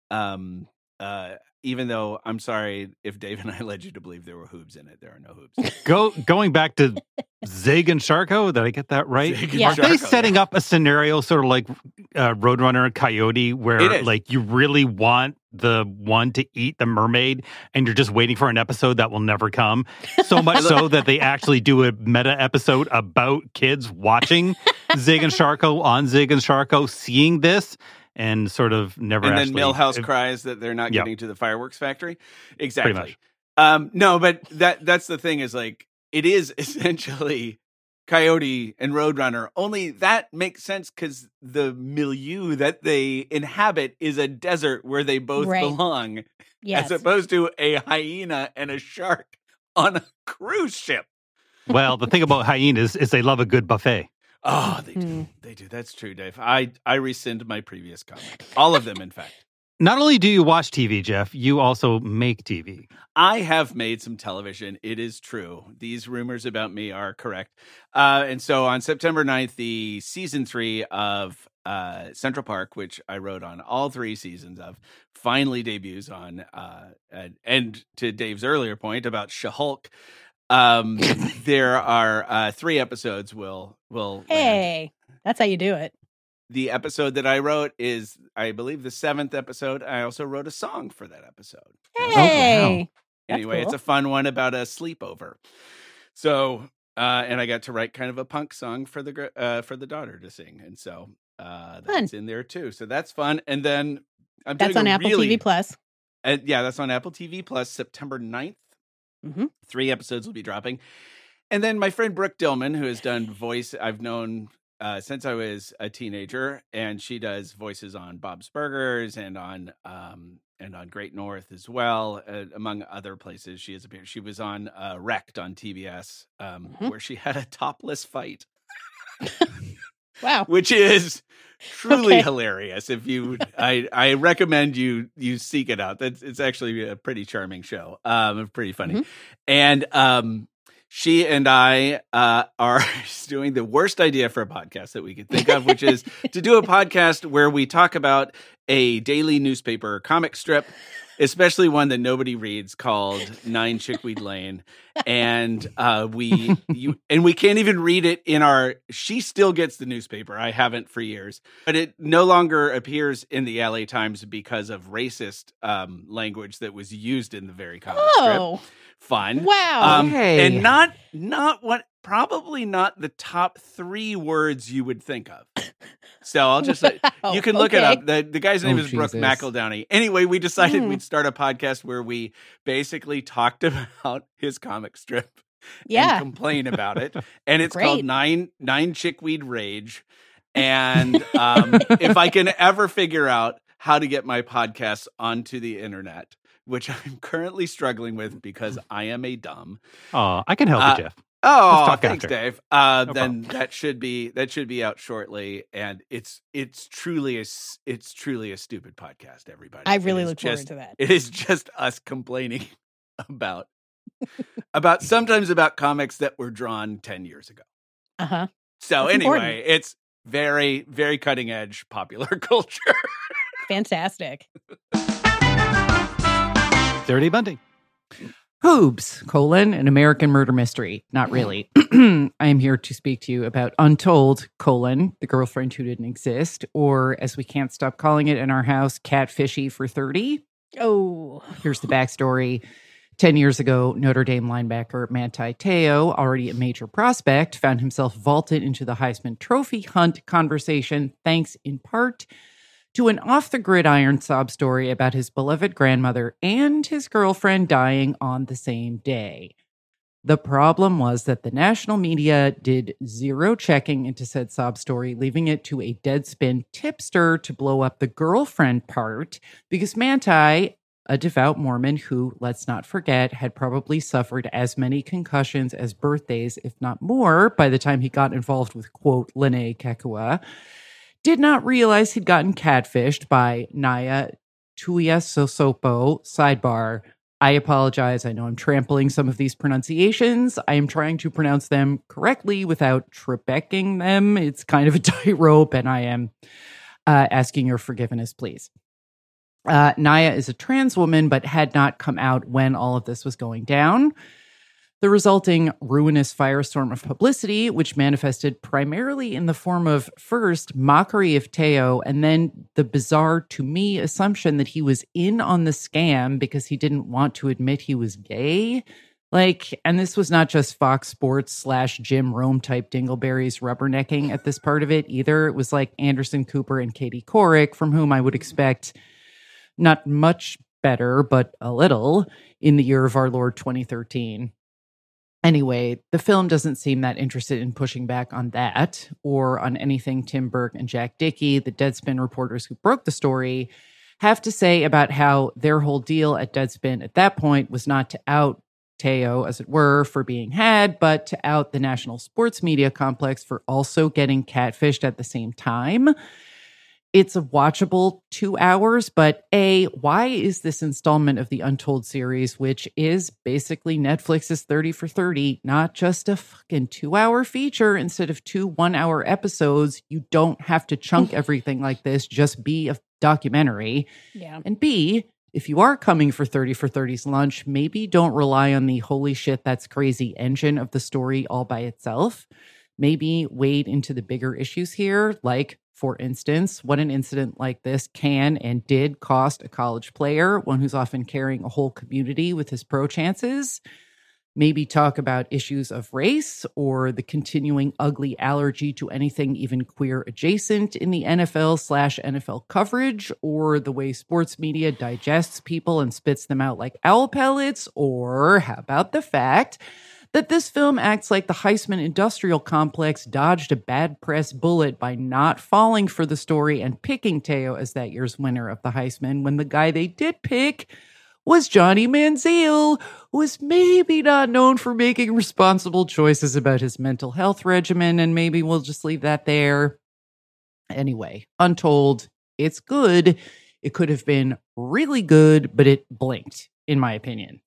Even though I'm sorry if Dave and I led you to believe there were hoobs in it. There are no hoobs. Going back to Zig and Sharko, did I get that right? Yeah. Are they setting up a scenario sort of like Roadrunner and Coyote where like you really want the one to eat the mermaid and you're just waiting for an episode that will never come? So much so that they actually do a meta episode about kids watching Zig and Sharko on Zig and Sharko, seeing this and sort of never and actually... then Milhouse cries that they're not getting to the fireworks factory. Exactly. Pretty much. No, but that's the thing is like, it is essentially Coyote and Roadrunner, only that makes sense because the milieu that they inhabit is a desert where they both belong, as opposed to a hyena and a shark on a cruise ship. Well, the thing about hyenas is they love a good buffet. Oh, they do. They do. That's true, Dave. I rescind my previous comment. All of them, in fact. Not only do you watch TV, Jeff, you also make TV. I have made some television. It is true. These rumors about me are correct. And so on September 9th, the season 3 of Central Park, which I wrote on all 3 seasons of, finally debuts on, and to Dave's earlier point about She-Hulk, there are 3 episodes will Hey, that's how you do it. The episode that I wrote is, I believe, the 7th episode. I also wrote a song for that episode. Hey, anyway, cool. It's a fun one about a sleepover. So, and I got to write kind of a punk song for the daughter to sing, and so that's in there too. So that's fun. And then that's on Apple TV Plus. Yeah, that's on Apple TV Plus, September 9th. 3 episodes will be dropping. And then my friend Brooke Dillman, who has done voice, I've known since I was a teenager, and she does voices on Bob's Burgers and on Great North as well, among other places. She has appeared. She was on Wrecked on TBS, where she had a topless fight. Wow, which is truly hilarious. If you, I recommend you seek it out. It's actually a pretty charming show. Pretty funny, and she and I are doing the worst idea for a podcast that we could think of, which is to do a podcast where we talk about a daily newspaper comic strip, especially one that nobody reads, called 9 Chickweed Lane. And we can't even read it in our, she still gets the newspaper. I haven't for years, but it no longer appears in the LA Times because of racist language that was used in the very comic strip. Fun. Wow. And not what, probably not the top 3 words you would think of. So I'll just say, you can look it up. The guy's name is Brooke McEldowney. Anyway, we decided we'd start a podcast where we basically talked about his comic strip and complain about it. And it's called Nine Chickweed Rage. And if I can ever figure out how to get my podcast onto the internet, which I'm currently struggling with because I am a dumb. Oh, I can help you, Jeff. Oh, thanks, Dave. Then that should be out shortly, and it's truly a stupid podcast. Everybody, I really look forward to that. It is just us complaining about sometimes about comics that were drawn 10 years ago. So That's anyway, important. Very, very cutting edge popular culture. Fantastic. Dirty Bunting. Hoobs, an American murder mystery. Not really. I am here to speak to you about Untold, the girlfriend who didn't exist, or as we can't stop calling it in our house, Catfishy for 30. Oh. Here's the backstory. 10 years ago, Notre Dame linebacker Manti Te'o, already a major prospect, found himself vaulted into the Heisman Trophy hunt conversation thanks in part to an off-the-gridiron sob story about his beloved grandmother and his girlfriend dying on the same day. The problem was that the national media did zero checking into said sob story, leaving it to a Deadspin tipster to blow up the girlfriend part, because Manti, a devout Mormon who, let's not forget, had probably suffered as many concussions as birthdays, if not more, by the time he got involved with, quote, Lene Kekua, did not realize he'd gotten catfished by Naya Tuiasosopo. Sidebar, I apologize. I know I'm trampling some of these pronunciations. I am trying to pronounce them correctly without trebecking them. It's kind of a tightrope, and I am asking your forgiveness, please. Naya is a trans woman, but had not come out when all of this was going down. The resulting ruinous firestorm of publicity, which manifested primarily in the form of, first, mockery of Te'o, and then the bizarre, to me, assumption that he was in on the scam because he didn't want to admit he was gay. And this was not just Fox Sports / Jim Rome type dingleberries rubbernecking at this part of it either. It was like Anderson Cooper and Katie Couric, from whom I would expect not much better, but a little, in the year of our Lord 2013. Anyway, the film doesn't seem that interested in pushing back on that or on anything Tim Burke and Jack Dickey, the Deadspin reporters who broke the story, have to say about how their whole deal at Deadspin at that point was not to out Te'o, as it were, for being had, but to out the national sports media complex for also getting catfished at the same time. It's a watchable 2 hours, but A, why is this installment of the Untold series, which is basically Netflix's 30 for 30, not just a fucking 2-hour feature instead of 2 one-hour episodes? You don't have to chunk everything like this. Just be a documentary. Yeah. And B, if you are coming for 30 for 30's lunch, maybe don't rely on the holy shit that's crazy engine of the story all by itself. Maybe wade into the bigger issues here, like, for instance, what an incident like this can and did cost a college player, one who's often carrying a whole community with his pro chances. Maybe talk about issues of race or the continuing ugly allergy to anything even queer adjacent in the NFL / NFL coverage, or the way sports media digests people and spits them out like owl pellets. Or how about the fact that this film acts like the Heisman industrial complex dodged a bad press bullet by not falling for the story and picking Te'o as that year's winner of the Heisman, when the guy they did pick was Johnny Manziel, who is maybe not known for making responsible choices about his mental health regimen, and maybe we'll just leave that there. Anyway, Untold, it's good. It could have been really good, but it blinked, in my opinion.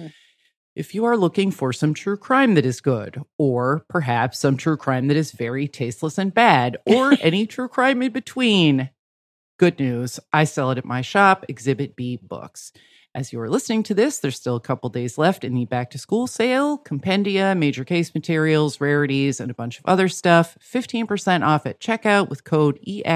If you are looking for some true crime that is good, or perhaps some true crime that is very tasteless and bad, or any true crime in between, good news, I sell it at my shop, Exhibit B Books. As you are listening to this, there's still a couple days left in the back-to-school sale, compendia, major case materials, rarities, and a bunch of other stuff. 15% off at checkout with code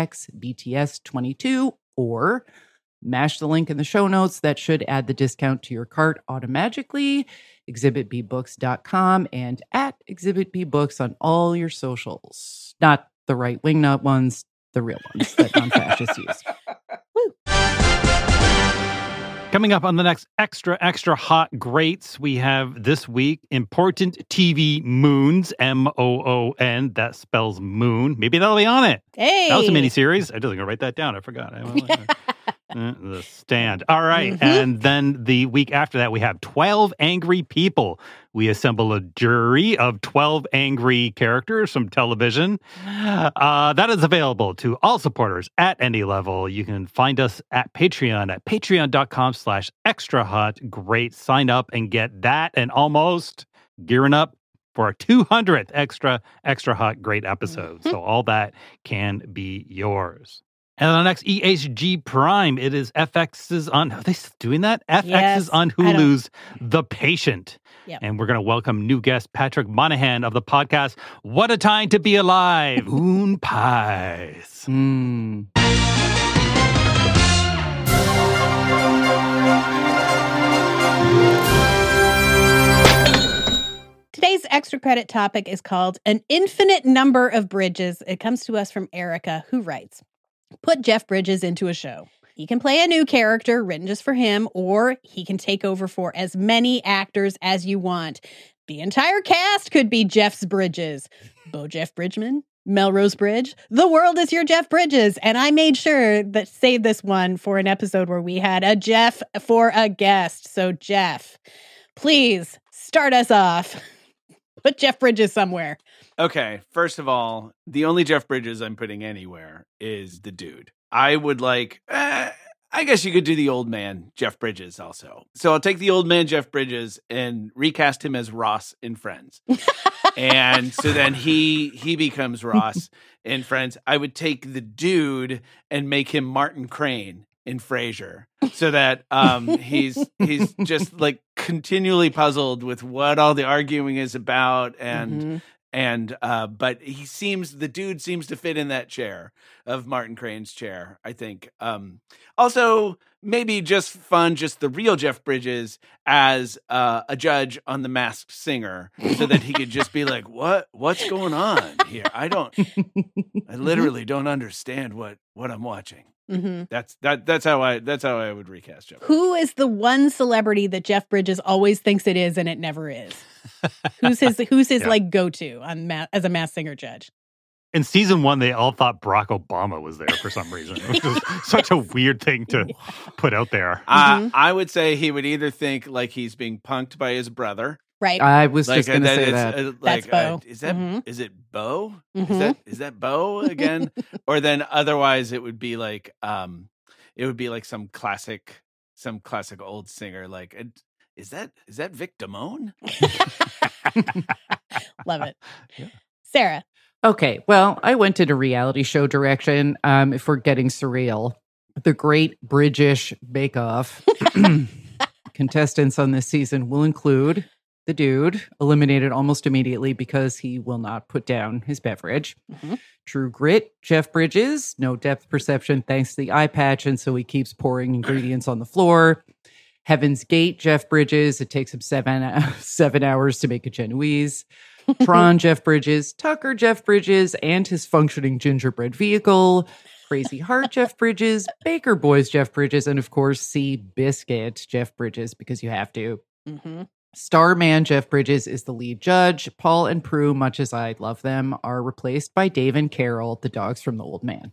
EXBTS22, or mash the link in the show notes. That should add the discount to your cart automatically. ExhibitBBooks.com and at ExhibitBBooks on all your socials. Not the right wingnut ones, the real ones that non-fascists use. Coming up on the next extra hot greats, we have this week important TV moons, MOON. That spells moon. Maybe that'll be on it. Hey, that was a miniseries. I didn't write that down. I forgot. The Stand. All right. Mm-hmm. And then the week after that, we have 12 Angry People. We assemble a jury of 12 angry characters from television. That is available to all supporters at any level. You can find us at Patreon at patreon.com/extrahotgreat. Sign up and get that and almost gearing up for our 200th extra hot great episode. So all that can be yours. And on the next EHG Prime, it is FX's on. Are they still doing that? FX is on Hulu's The Patient. Yep. And we're going to welcome new guest Patrick Monahan of the podcast What a Time to Be Alive. Oon pies. Today's extra credit topic is called An Infinite Number of Bridges. It comes to us from Erica, who writes, put Jeff Bridges into a show. He can play a new character written just for him, or he can take over for as many actors as you want. The entire cast could be Jeff's Bridges. Bo Jeff Bridgman, Melrose Bridge. The world is your Jeff Bridges. And I made sure that save this one for an episode where we had a Jeff for a guest. So Jeff, please start us off. Put Jeff Bridges somewhere. Okay, first of all, the only Jeff Bridges I'm putting anywhere is the dude. I would like, I guess you could do the old man Jeff Bridges also. So I'll take the old man Jeff Bridges and recast him as Ross in Friends. And so then he becomes Ross in Friends. I would take the dude and make him Martin Crane in Frasier, so that he's just like continually puzzled with what all the arguing is about, and but the dude seems to fit in that chair of Martin Crane's chair, I think. Also, maybe just the real Jeff Bridges as a judge on The Masked Singer, so that he could just be like, what's going on here? I literally don't understand what I'm watching. Mm-hmm. That's how I would recast Jeff. Who is the one celebrity that Jeff Bridges always thinks it is and it never is? Who's his like go-to as a Masked Singer judge? In season 1, they all thought Barack Obama was there for some reason, which was such a weird thing to put out there. I would say he would either think like he's being punked by his brother. Right. I was just going to say that. That's Bo. Is it Bo? Is that Bo again? Or then otherwise it would be like some classic old singer. Like, is that Vic Damone? Love it. Yeah. Sarah. Okay, well, I went in a reality show direction. If we're getting surreal, the Great British Bake Off contestants on this season will include the dude, eliminated almost immediately because he will not put down his beverage. True Grit, Jeff Bridges, no depth perception thanks to the eye patch, and so he keeps pouring ingredients on the floor. Heaven's Gate, Jeff Bridges, it takes him 7 hours to make a Genoese. Tron, Jeff Bridges, Tucker, Jeff Bridges, and his functioning gingerbread vehicle. Crazy Heart, Jeff Bridges, Baker Boys, Jeff Bridges, and of course, Sea Biscuit, Jeff Bridges, because you have to. Starman, Jeff Bridges, is the lead judge. Paul and Prue, much as I love them, are replaced by Dave and Carol, the dogs from The Old Man.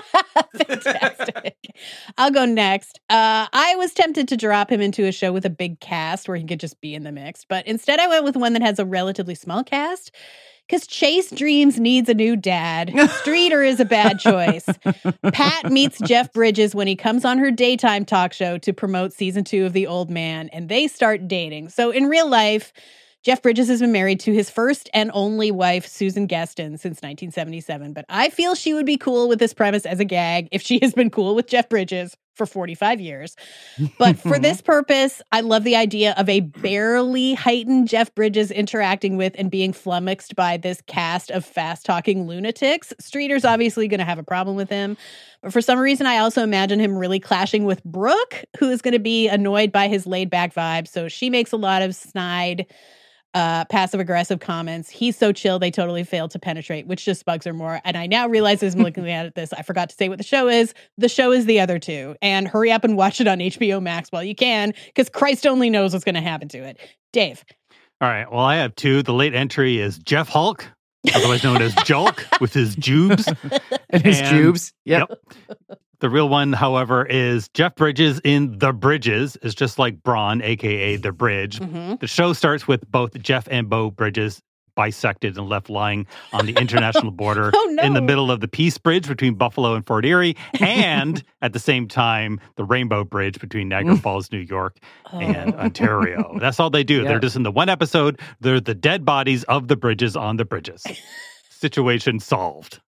Fantastic. I'll go next. I was tempted to drop him into a show with a big cast where he could just be in the mix, but instead I went with one that has a relatively small cast because Chase Dreams needs a new dad. Streeter is a bad choice. Pat meets Jeff Bridges when he comes on her daytime talk show to promote season 2 of The Old Man, and they start dating. So in real life, Jeff Bridges has been married to his first and only wife, Susan Gaston, since 1977. But I feel she would be cool with this premise as a gag if she has been cool with Jeff Bridges for 45 years. But for this purpose, I love the idea of a barely heightened Jeff Bridges interacting with and being flummoxed by this cast of fast-talking lunatics. Streeter's obviously going to have a problem with him. But for some reason, I also imagine him really clashing with Brooke, who is going to be annoyed by his laid-back vibe. So she makes a lot of snide, passive-aggressive comments. He's so chill, they totally failed to penetrate, which just bugs her more. And I now realize as I'm looking at this, I forgot to say what the show is. The show is The Other Two. And hurry up and watch it on HBO Max while you can, because Christ only knows what's going to happen to it. Dave. All right. Well, I have 2. The late entry is Jeff Hulk, otherwise known as Julk, with his jubes. And his jubes. Yep. The real one, however, is Jeff Bridges in The Bridges. It's just like Braun, a.k.a. The Bridge. The show starts with both Jeff and Bo Bridges bisected and left lying on the international border Oh, no. in the middle of the Peace Bridge between Buffalo and Fort Erie, and at the same time, the Rainbow Bridge between Niagara Falls, New York, and Ontario. That's all they do. Yeah. They're just in the one episode, they're the dead bodies of the bridges on the bridges. Situation solved.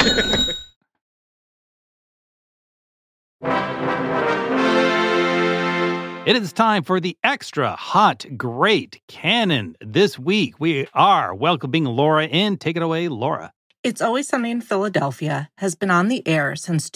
It is time for the extra hot, great canon. This week, we are welcoming Laura in. Take it away, Laura. It's Always Sunny in Philadelphia has been on the air since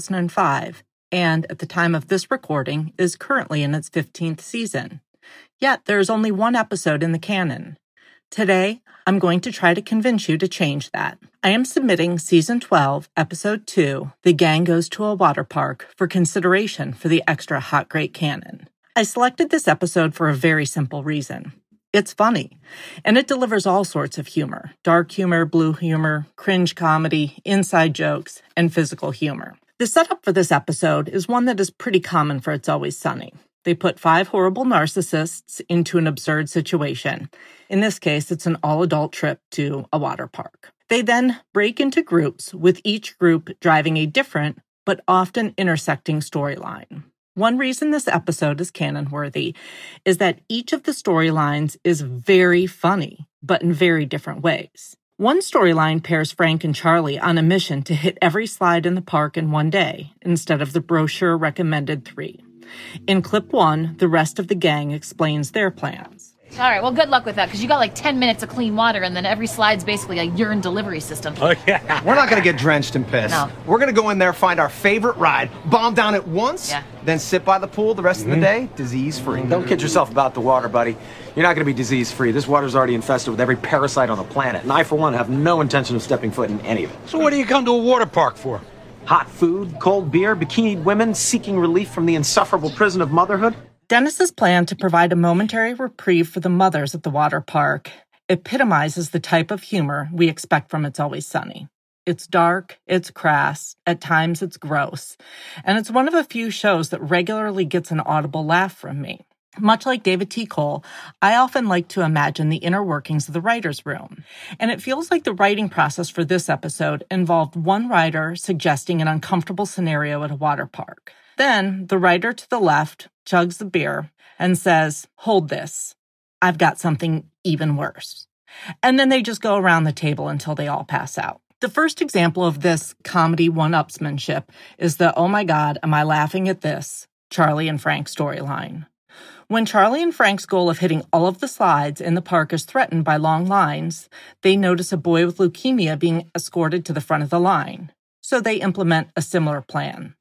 2005, and at the time of this recording is currently in its 15th season. Yet there is only one episode in the canon. Today, I'm going to try to convince you to change that. I am submitting Season 12, Episode 2, The Gang Goes to a Water Park, for consideration for the extra hot, great canon. I selected this episode for a very simple reason. It's funny, and it delivers all sorts of humor. Dark humor, blue humor, cringe comedy, inside jokes, and physical humor. The setup for this episode is one that is pretty common for It's Always Sunny. They put 5 horrible narcissists into an absurd situation. In this case, it's an all-adult trip to a water park. They then break into groups, with each group driving a different, but often intersecting storyline. One reason this episode is canon-worthy is that each of the storylines is very funny, but in very different ways. One storyline pairs Frank and Charlie on a mission to hit every slide in the park in one day, instead of the brochure recommended 3. In clip 1, the rest of the gang explains their plans. All right, well, good luck with that, because you got like 10 minutes of clean water, and then every slide's basically a urine delivery system. Oh, yeah. We're not going to get drenched in piss. No. We're going to go in there, find our favorite ride, bomb down it once, then sit by the pool the rest of the day, disease-free. Don't kid yourself about the water, buddy. You're not going to be disease-free. This water's already infested with every parasite on the planet, and I, for one, have no intention of stepping foot in any of it. So what do you come to a water park for? Hot food, cold beer, bikinied women seeking relief from the insufferable prison of motherhood. Dennis's plan to provide a momentary reprieve for the mothers at the water park epitomizes the type of humor we expect from It's Always Sunny. It's dark, it's crass, at times it's gross, and it's one of a few shows that regularly gets an audible laugh from me. Much like David T. Cole, I often like to imagine the inner workings of the writer's room. And it feels like the writing process for this episode involved one writer suggesting an uncomfortable scenario at a water park. Then the writer to the left chugs the beer and says, "Hold this. I've got something even worse." And then they just go around the table until they all pass out. The first example of this comedy one-upsmanship is the "oh my God, am I laughing at this?" Charlie and Frank storyline. When Charlie and Frank's goal of hitting all of the slides in the park is threatened by long lines, they notice a boy with leukemia being escorted to the front of the line. So they implement a similar plan.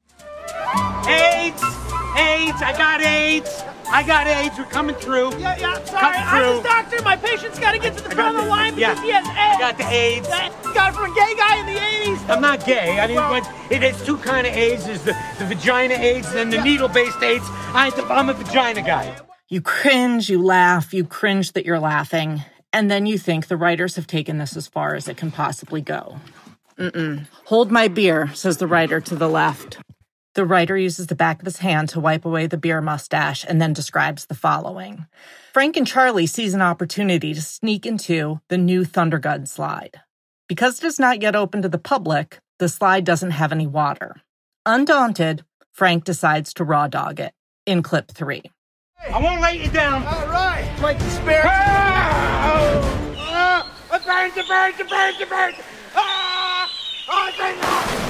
AIDS! AIDS! I got AIDS! I got AIDS. We're coming through. Yeah, sorry. I'm his doctor. My patient's got to get to the front of the line because he has AIDS. I got the AIDS. Got it from a gay guy in the 80s. I'm not gay. I mean, there's 2 kind of AIDS. There's the vagina AIDS and the needle-based AIDS. I'm a vagina guy. You cringe, you laugh, you cringe that you're laughing, and then you think the writers have taken this as far as it can possibly go. Hold my beer, says the writer to the left. The writer uses the back of his hand to wipe away the beer mustache and then describes the following. Frank and Charlie seize an opportunity to sneak into the new Thundergud slide. Because it is not yet open to the public, the slide doesn't have any water. Undaunted, Frank decides to raw dog it in clip 3. I won't lay you down. All right. Like the spare. It burns, it burns, it burns, it burns. Oh, thank God.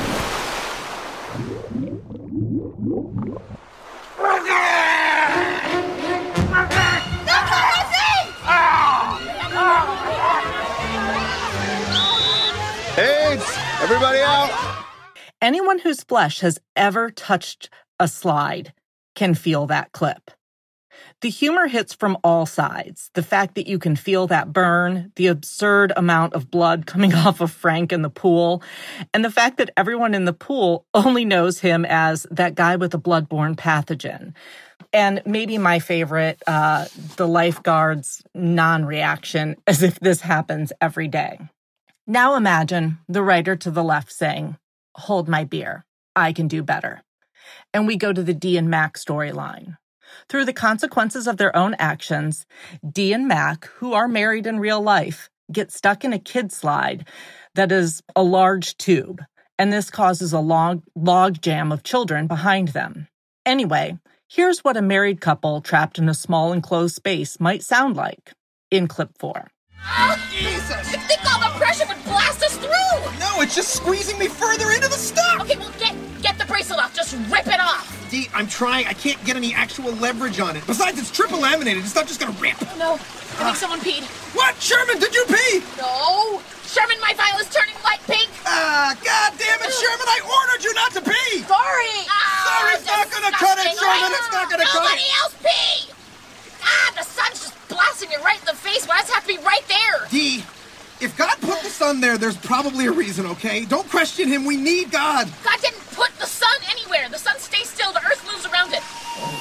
AIDS! Everybody out! Anyone whose flesh has ever touched a slide can feel that clip. The humor hits from all sides. The fact that you can feel that burn, the absurd amount of blood coming off of Frank in the pool, and the fact that everyone in the pool only knows him as that guy with a bloodborne pathogen. And maybe my favorite, the lifeguard's non-reaction, as if this happens every day. Now imagine the writer to the left saying, "Hold my beer. I can do better." And we go to the Dee and Mac storyline. Through the consequences of their own actions, Dee and Mac, who are married in real life, get stuck in a kid slide that is a large tube, and this causes a log jam of children behind them. Anyway, here's what a married couple trapped in a small enclosed space might sound like in clip 4. Oh, Jesus! You'd think all the pressure would blast us through! No, it's just squeezing me further into the stuff! Okay, well, get the bracelet off. Just rip it off. Dee, I'm trying. I can't get any actual leverage on it. Besides, it's triple laminated. It's not just gonna rip. No, I think someone peed. What? Sherman, did you pee? No! Sherman, my vial is turning light pink! God damn it, Sherman! I ordered you not to pee! Sorry! Sorry's not gonna cut it, Sherman! It's not gonna cut it! Nobody else pee! The sun's just blasting you right in the face. Why does it have to be right there? Dee, if God put the sun there, there's probably a reason, okay? Don't question him. We need God. God didn't put the sun anywhere. The sun stays still. The earth moves around it.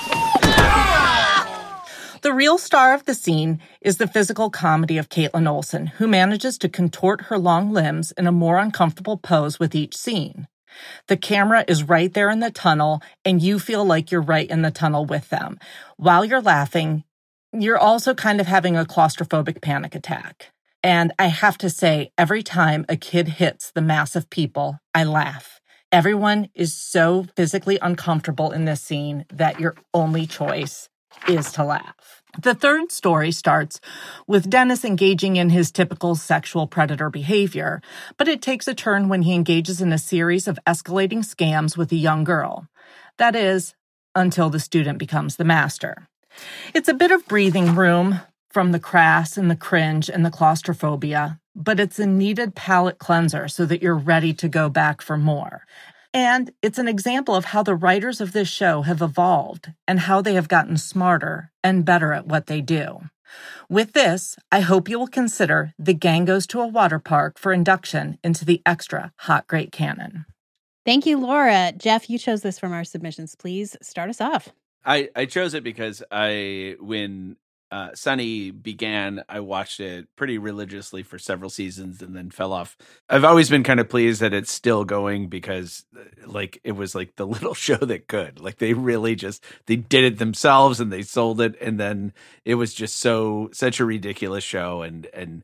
The real star of the scene is the physical comedy of Caitlin Olsen, who manages to contort her long limbs in a more uncomfortable pose with each scene. The camera is right there in the tunnel, and you feel like you're right in the tunnel with them. While you're laughing, you're also kind of having a claustrophobic panic attack. And I have to say, every time a kid hits the mass of people, I laugh. Everyone is so physically uncomfortable in this scene that your only choice is to laugh. The third story starts with Dennis engaging in his typical sexual predator behavior, but it takes a turn when he engages in a series of escalating scams with a young girl. That is, until the student becomes the master. It's a bit of breathing room from the crass and the cringe and the claustrophobia, but it's a needed palate cleanser so that you're ready to go back for more. And it's an example of how the writers of this show have evolved and how they have gotten smarter and better at what they do. With this, I hope you will consider The Gang Goes to a Water Park for induction into the extra hot great canon. Thank you, Laura. Jeff, you chose this from our submissions. Please start us off. I chose it because when Sunny began, I watched it pretty religiously for several seasons and then fell off. I've always been kind of pleased that it's still going because it was like the little show that could. Like they really they did it themselves and they sold it, and then it was just such a ridiculous show and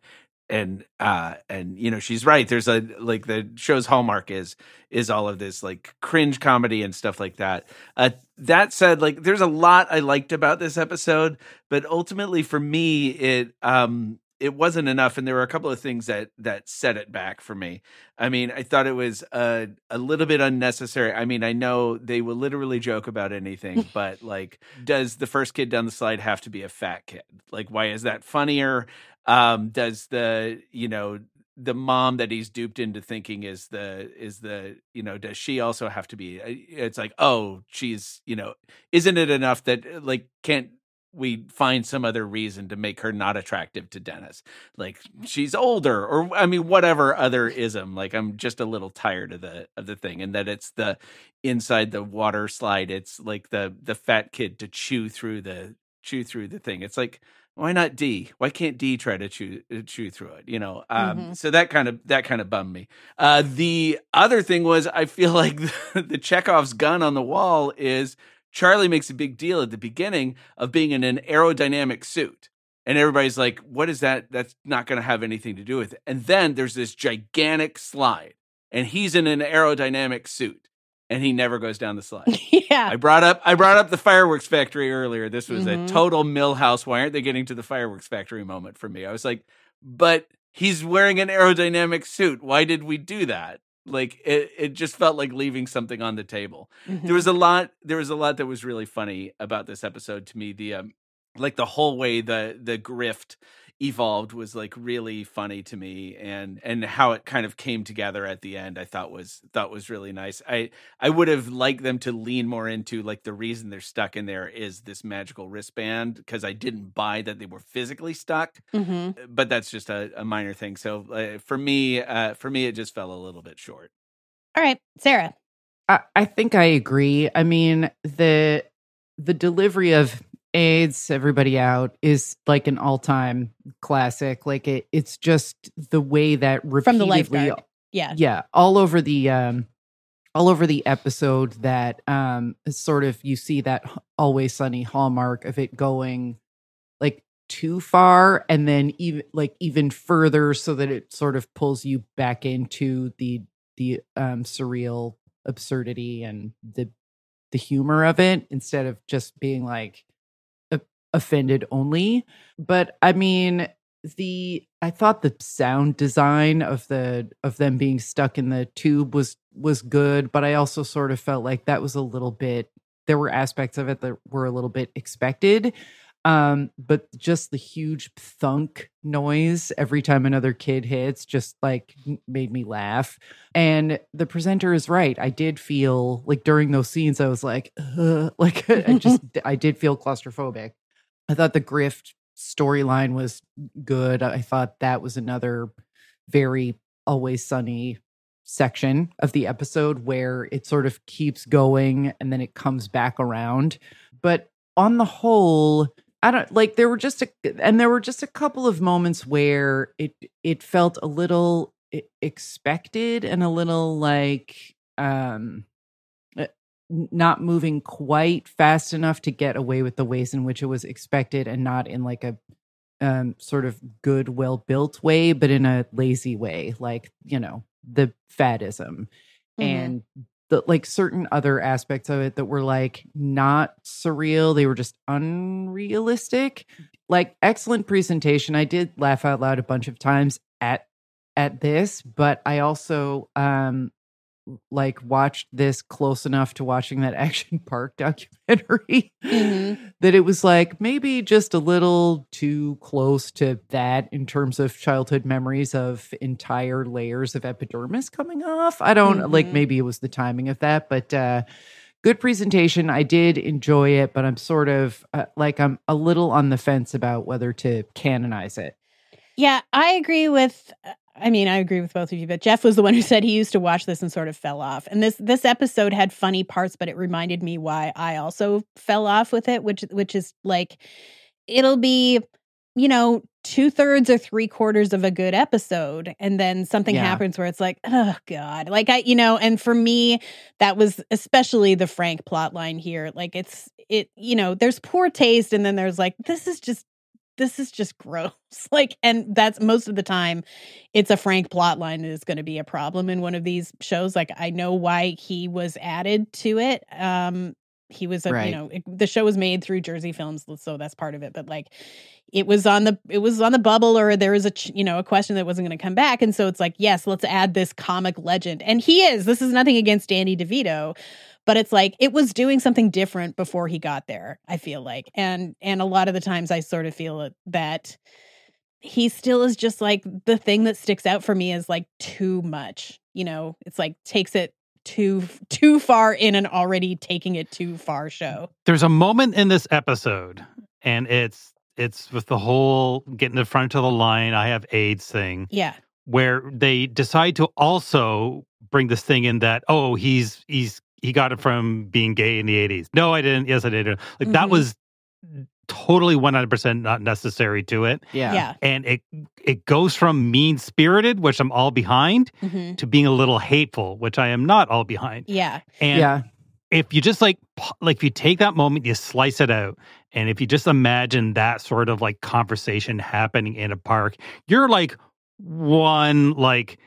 you know, she's right. There's the show's hallmark is all of this like cringe comedy and stuff like that. That said, there's a lot I liked about this episode, but ultimately for me, it wasn't enough. And there were a couple of things that set it back for me. I mean, I thought it was a little bit unnecessary. I mean, I know they will literally joke about anything, but does the first kid down the slide have to be a fat kid? Why is that funnier? Does the mom that he's duped into thinking is the does she also have to be, it's like, oh, she's, isn't it enough that can't we find some other reason to make her not attractive to Dennis? She's older, or I mean, whatever other ism. I'm just a little tired of the thing, and that it's the inside the water slide. It's the fat kid to chew through the thing. It's like, why not D? Why can't D try to chew through it? So that kind of bummed me. The other thing was, I feel like the Chekhov's gun on the wall is Charlie makes a big deal at the beginning of being in an aerodynamic suit. And everybody's like, what is that? That's not going to have anything to do with it. And then there's this gigantic slide and he's in an aerodynamic suit and he never goes down the slide. Yeah. I brought up the fireworks factory earlier. This was a total Millhouse. Why aren't they getting to the fireworks factory moment for me? I was like, but he's wearing an aerodynamic suit. Why did we do that? It just felt like leaving something on the table. There was a lot that was really funny about this episode to me. The whole way the grift evolved was really funny to me, and how it kind of came together at the end I thought was really nice. I would have liked them to lean more into the reason they're stuck in there is this magical wristband, because I didn't buy that they were physically stuck. But that's just a minor thing. So for me it just fell a little bit short. All right, Sarah. I think I agree. I mean, the delivery of AIDS, everybody out is an all-time classic. It's just the way that repeatedly from the lifeguard. Yeah. All over the episode that sort of you see that Always Sunny hallmark of it going too far, and then even further, so that it sort of pulls you back into the surreal absurdity and the humor of it, instead of just being like offended only. But I mean, I thought the sound design of them being stuck in the tube was good, but I also sort of felt like that was a little bit, there were aspects of it that were a little bit expected. But just the huge thunk noise every time another kid hits just like made me laugh. And the presenter is right. I did feel like during those scenes, I was like I did feel claustrophobic. I thought the grift storyline was good. I thought that was another very Always Sunny section of the episode where it sort of keeps going and then it comes back around. But on the whole, I don't like, there were just a couple of moments where it felt a little expected and a little like not moving quite fast enough to get away with the ways in which it was expected, and not in like a sort of good, well built way, but in a lazy way, like, you know, the faddism and the like certain other aspects of it that were like not surreal. They were just unrealistic. Like, excellent presentation. I did laugh out loud a bunch of times at this, but I also like watched this close enough to watching that Action Park documentary that it was like maybe just a little too close to that in terms of childhood memories of entire layers of epidermis coming off. I don't like, maybe it was the timing of that, but good presentation. I did enjoy it, but I'm sort of like, I'm a little on the fence about whether to canonize it. Yeah, I agree with both of you, but Jeff was the one who said he used to watch this and sort of fell off. And this episode had funny parts, but it reminded me why I also fell off with it, which is like, it'll be, you know, 2/3 or 3/4 of a good episode, and then something happens where it's like, oh God. Like, and for me, that was especially the Frank plot line here. Like, there's poor taste, and then there's like, this is just gross. Like, and that's most of the time it's a Frank plotline that is going to be a problem in one of these shows. Like, I know why he was added to it. He was the show was made through Jersey Films, so that's part of it. But like, it was on the bubble, or there was a question that wasn't going to come back. And so it's like, yes, let's add this comic legend. And this is nothing against Danny DeVito, but it's like, it was doing something different before he got there, I feel like. And a lot of the times I sort of feel that he still is just like, the thing that sticks out for me is like too much, it's like takes it too far in an already taking it too far show. There's a moment in this episode, and it's with the whole getting the front of the line, I have AIDS thing. Yeah. Where they decide to also bring this thing in that, he got it from being gay in the 80s. No, I didn't. Yes, I did. Like, that was totally 100% not necessary to it. Yeah. And it goes from mean-spirited, which I'm all behind, to being a little hateful, which I am not all behind. Yeah. And if you just like if you take that moment, you slice it out, and if you just imagine that sort of like conversation happening in a park, you're like one like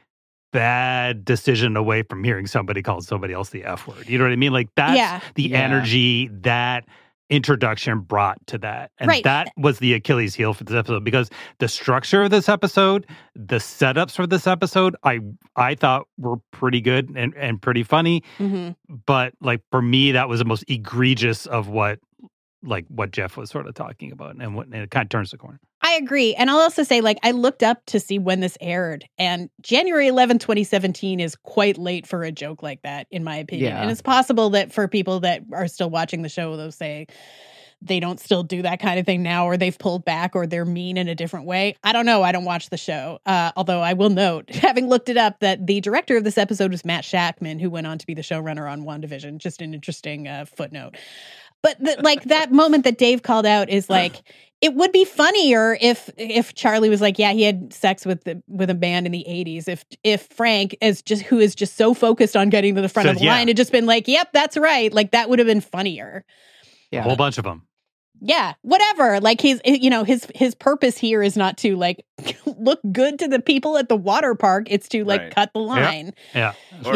bad decision away from hearing somebody call somebody else the F word. You know what I mean? Like, that's the energy that introduction brought to that. And that was the Achilles heel for this episode, because the structure of this episode, the setups for this episode, I thought were pretty good and pretty funny. But like, for me, that was the most egregious of what Jeff was sort of talking about, and it kind of turns the corner. I agree. And I'll also say, like, I looked up to see when this aired, and January 11th, 2017 is quite late for a joke like that, in my opinion. And it's possible that for people that are still watching the show, they'll say they don't still do that kind of thing now, or they've pulled back, or they're mean in a different way. I don't know. I don't watch the show. Although I will note, having looked it up, that the director of this episode was Matt Shakman, who went on to be the showrunner on WandaVision. Just an interesting footnote. But like, that moment that Dave called out is like, it would be funnier if Charlie was like, yeah, he had sex with a band in the 80s. If Frank, who is just so focused on getting to the front of the line, had just been like, yep, that's right. Like, that would have been funnier. Yeah. A whole bunch of them. Yeah, whatever. Like his purpose here is not to like look good to the people at the water park. It's to like cut the line. Yeah. Or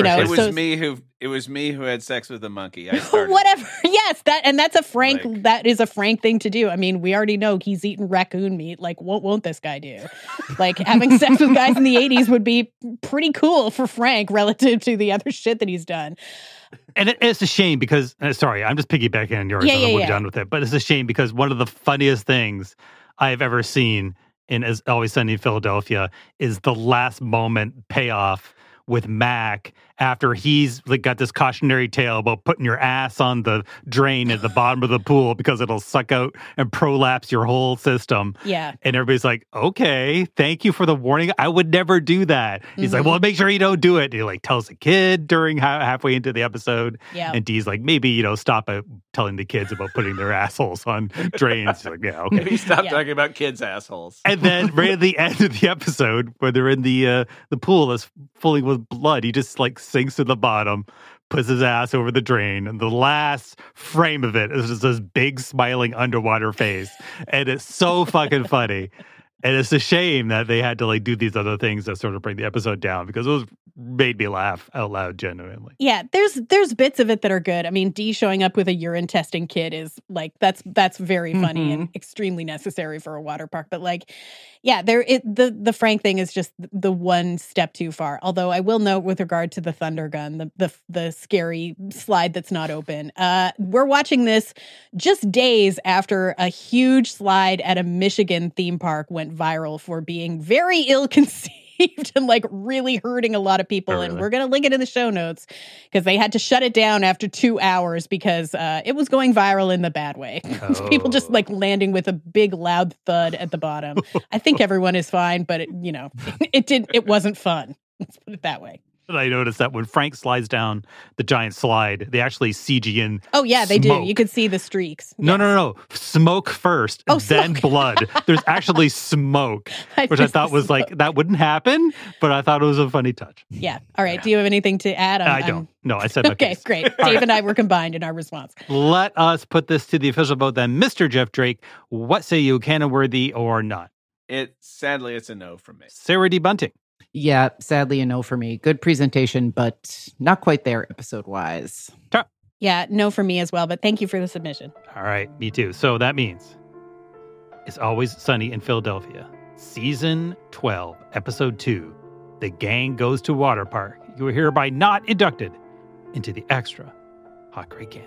it was me who had sex with a monkey. I started. Whatever. Yes, that's a frank. That is a frank thing to do. I mean, we already know he's eating raccoon meat. Like, what won't this guy do? Like, having sex with guys in the 80s would be pretty cool for Frank relative to the other shit that he's done. And it's a shame because, sorry, I'm just piggybacking on yours. We're done with it. But it's a shame because one of the funniest things I've ever seen in As Always Sunny in Philadelphia is the last moment payoff with Mac after he's like got this cautionary tale about putting your ass on the drain at the bottom of the pool because it'll suck out and prolapse your whole system. Yeah. And everybody's like, okay, thank you for the warning. I would never do that. He's like, well, make sure you don't do it. And he like tells the kid during halfway into the episode. Yeah. And Dee's like, maybe, stop telling the kids about putting their assholes on drains. She's like, yeah, okay. Maybe stop talking about kids' assholes. And then right at the end of the episode, where they're in the pool that's fully with blood, he just like sinks to the bottom, puts his ass over the drain, and the last frame of it is just this big smiling underwater face. And it's so fucking funny. And it's a shame that they had to like do these other things that sort of bring the episode down because it made me laugh out loud genuinely. Yeah, there's bits of it that are good. I mean, Dee showing up with a urine testing kit is like that's very funny and extremely necessary for a water park. But like, yeah, the Frank thing is just the one step too far. Although I will note with regard to the Thunder Gun, the scary slide that's not open. We're watching this just days after a huge slide at a Michigan theme park went viral for being very ill-conceived and like really hurting a lot of people. And we're going to link it in the show notes because they had to shut it down after 2 hours because it was going viral in the bad way. People just like landing with a big loud thud at the bottom. I think everyone is fine, but it wasn't fun. Let's put it that way. I noticed that when Frank slides down the giant slide, they actually CG in Oh, yeah, they smoke. do. You could see the streaks. No. Smoke first, then blood. There's actually smoke, which I thought was like, that wouldn't happen, but I thought it was a funny touch. Yeah. All right. Do you have anything to add? I don't. No, I said my Okay, piece. great. Dave and I were combined in our response. Let us put this to the official vote then. Mr. Jeff Drake, what say you, canon-worthy or not? Sadly, it's a no from me. Sarah D. Bunting. Yeah, sadly a no for me. Good presentation, but not quite there episode-wise. Yeah, no for me as well, but thank you for the submission. All right, me too. So that means It's Always Sunny in Philadelphia. Season 12, Episode 2, The Gang Goes to Water Park. You are hereby not inducted into the extra Hot Great Canon.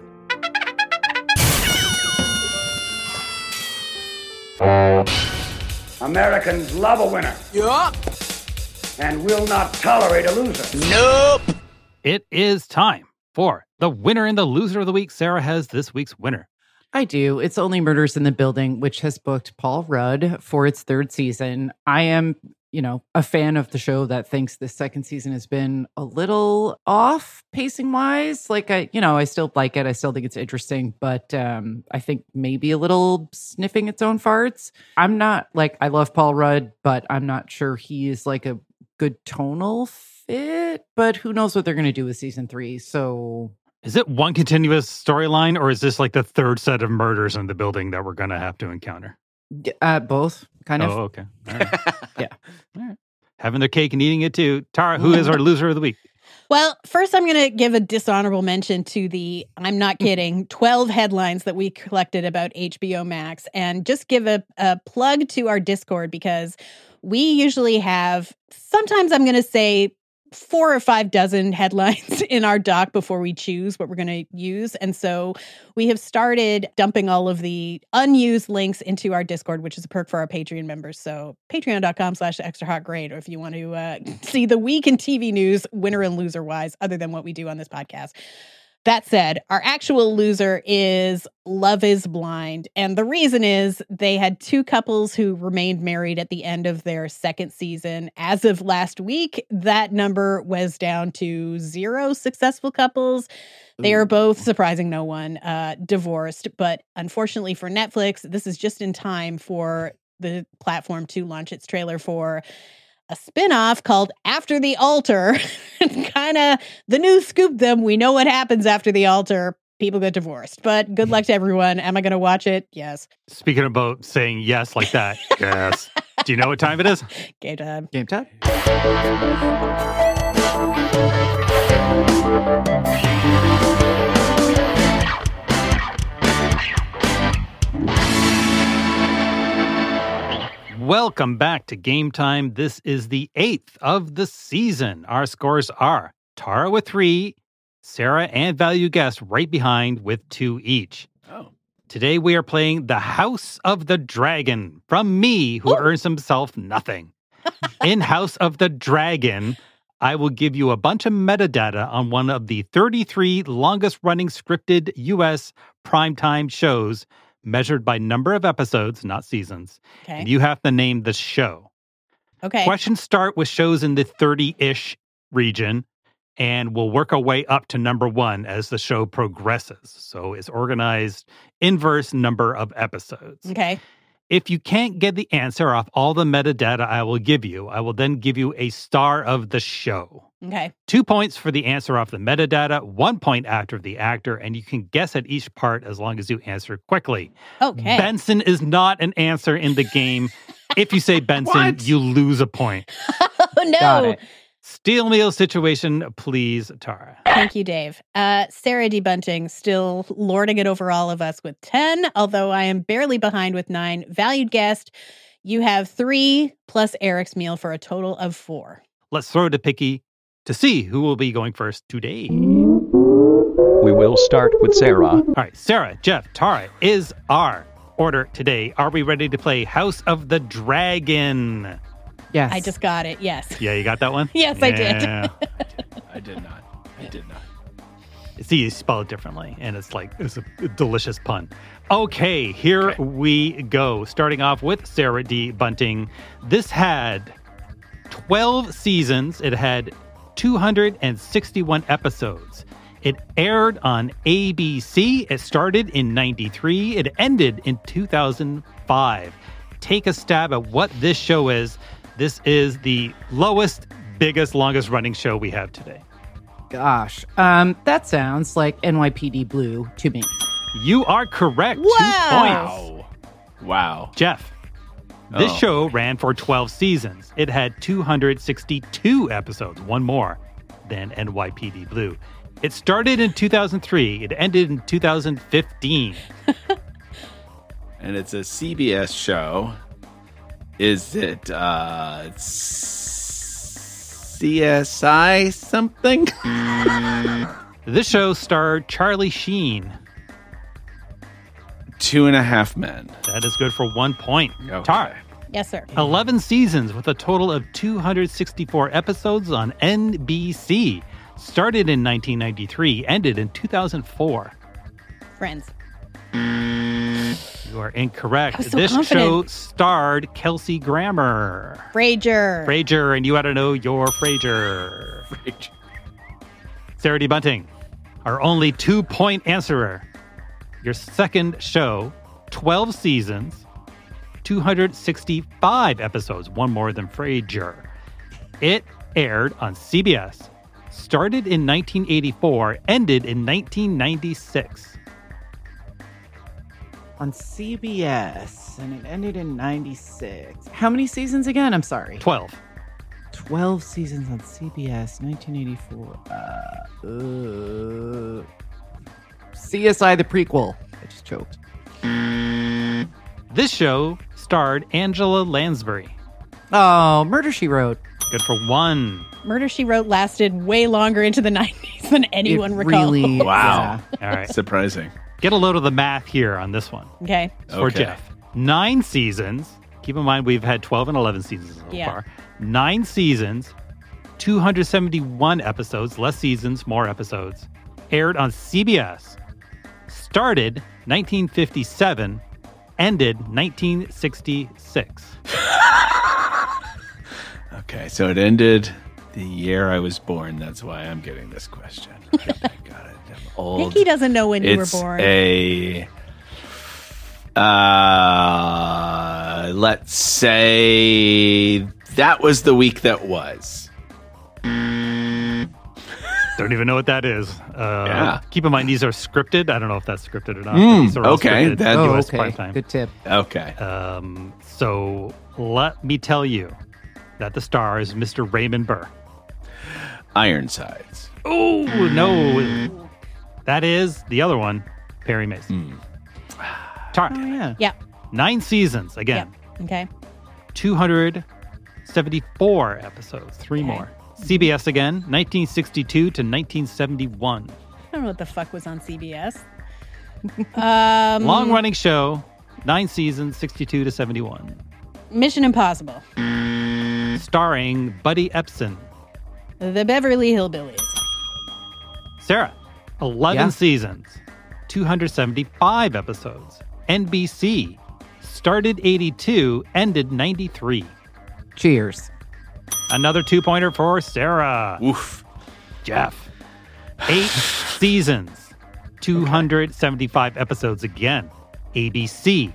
Americans love a winner. Yup. And will not tolerate a loser. Nope. It is time for the winner and the loser of the week. Sarah has this week's winner. I do. It's Only Murders in the Building, which has booked Paul Rudd for its third season. I am, a fan of the show that thinks this second season has been a little off pacing wise. Like, I still like it. I still think it's interesting, but I think maybe a little sniffing its own farts. I'm not I love Paul Rudd, but I'm not sure he is like a good tonal fit, but who knows what they're going to do with season 3. So is it one continuous storyline, or is this like the third set of murders in the building that we're going to have to encounter? Both, kind of. Oh, okay. All right. Yeah. All right. Having their cake and eating it too. Tara, who is our loser of the week? Well, first I'm going to give a dishonorable mention to the, I'm not kidding, 12 headlines that we collected about HBO Max, and just give a plug to our Discord because we usually have, sometimes I'm going to say 4 or 5 dozen headlines in our doc before we choose what we're going to use. And so we have started dumping all of the unused links into our Discord, which is a perk for our Patreon members. So patreon.com/extrahotgrade, or if you want to see the week in TV news, winner and loser wise, other than what we do on this podcast. That said, our actual loser is Love is Blind. And the reason is they had 2 couples who remained married at the end of their second season. As of last week, that number was down to 0 successful couples. They are both, surprising no one, divorced. But unfortunately for Netflix, this is just in time for the platform to launch its trailer for a spinoff called After the Altar. Kind of the news scooped them. We know what happens after the altar. people get divorced. But good luck to everyone. Am I going to watch it? Yes. Speaking about saying yes like that, yes. Do you know what time it is? Game time. Game time. Welcome back to Game Time. This is the 8th of the season. Our scores are Tara with 3, Sarah and Value Guest right behind with 2 each. Oh. Today we are playing The House of the Dragon from me, who earns himself nothing. In House of the Dragon, I will give you a bunch of metadata on one of the 33 longest-running scripted U.S. primetime shows, measured by number of episodes, not seasons. Okay. And you have to name the show. Okay. Questions start with shows in the 30-ish region, and we'll work our way up to number 1 as the show progresses. So it's organized inverse number of episodes. Okay. If you can't get the answer off all the metadata I will give you, I will then give you a star of the show. Okay. 2 points for the answer off the metadata, 1 point after the actor, and you can guess at each part as long as you answer quickly. Okay. Benson is not an answer in the game. If you say Benson, you lose a point. Oh, no. Got it. Steel meal situation, please, Tara. Thank you, Dave. Sarah D. Bunting still lording it over all of us with 10, although I am barely behind with 9. Valued guest, you have 3 plus Eric's meal for a total of 4. Let's throw to Picky to see who will be going first today. We will start with Sarah. All right, Sarah, Jeff, Tara is our order today. Are we ready to play House of the Dragon? Yes. I just got it. Yes. Yeah, you got that one? Yes, I did. I did not. See, you spell it differently, and it's a delicious pun. Okay, here we go. Starting off with Sarah D. Bunting. This had 12 seasons. It had 261 episodes. It aired on ABC. It started in 93. It ended in 2005. Take a stab at what this show is. This is the lowest, biggest, longest running show we have today. Gosh. That sounds like NYPD Blue to me. You are correct. Wow. 2 points. Wow. Jeff, this show ran for 12 seasons. It had 262 episodes, one more than NYPD Blue. It started in 2003. It ended in 2015. And it's a CBS show. Is it CSI something? This show starred Charlie Sheen. 2.5 Men. That is good for 1 point. Okay. Tara. Yes, sir. 11 seasons with a total of 264 episodes on NBC. Started in 1993, ended in 2004. Friends. You are incorrect. I was so This confident. show starred Kelsey Grammer. Frasier. And you ought to know your Frasier. Sarah D. Bunting, our only 2-point answerer. Your second show, 12 seasons, 265 episodes, one more than Frasier. It aired on CBS, started in 1984, ended in 1996. On CBS, and it ended in 96. How many seasons again? I'm sorry. 12. 12 seasons on CBS, 1984. CSI the prequel. I just choked. This show starred Angela Lansbury. Oh, Murder, She Wrote. Good for 1. Murder, She Wrote lasted way longer into the 90s than anyone recalls. Really, Wow. All right. Surprising. Get a load of the math here on this one. Okay. For Jeff. 9 seasons. Keep in mind, we've had 12 and 11 seasons so far. 9 seasons, 271 episodes, less seasons, more episodes. Aired on CBS. Started 1957, ended 1966. Okay, so it ended the year I was born. That's why I'm getting this question. I got it. I'm old. Picky doesn't know when you were It's born. Let's say that was the week that was. Don't even know what that is. Keep in mind, these are scripted. I don't know if that's scripted or not. These are all okay. scripted. US primetime. Good tip. Okay. So let me tell you that the star is Mr. Raymond Burr. Ironsides. Oh, no. That is the other one, Perry Mason. Tara. Oh, yeah. Yeah. 9 seasons, again. Yeah. Okay. 274 episodes, 3 more. CBS again, 1962 to 1971. I don't know what the fuck was on CBS. Long-running show, 9 seasons, 62 to 71. Mission Impossible. Starring Buddy Epson. The Beverly Hillbillies. Sarah, 11 seasons, 275 episodes. NBC. Started 82, ended 93. Cheers. Another 2-pointer for Sarah. Oof. Jeff. 8 seasons, 275 episodes again. ABC.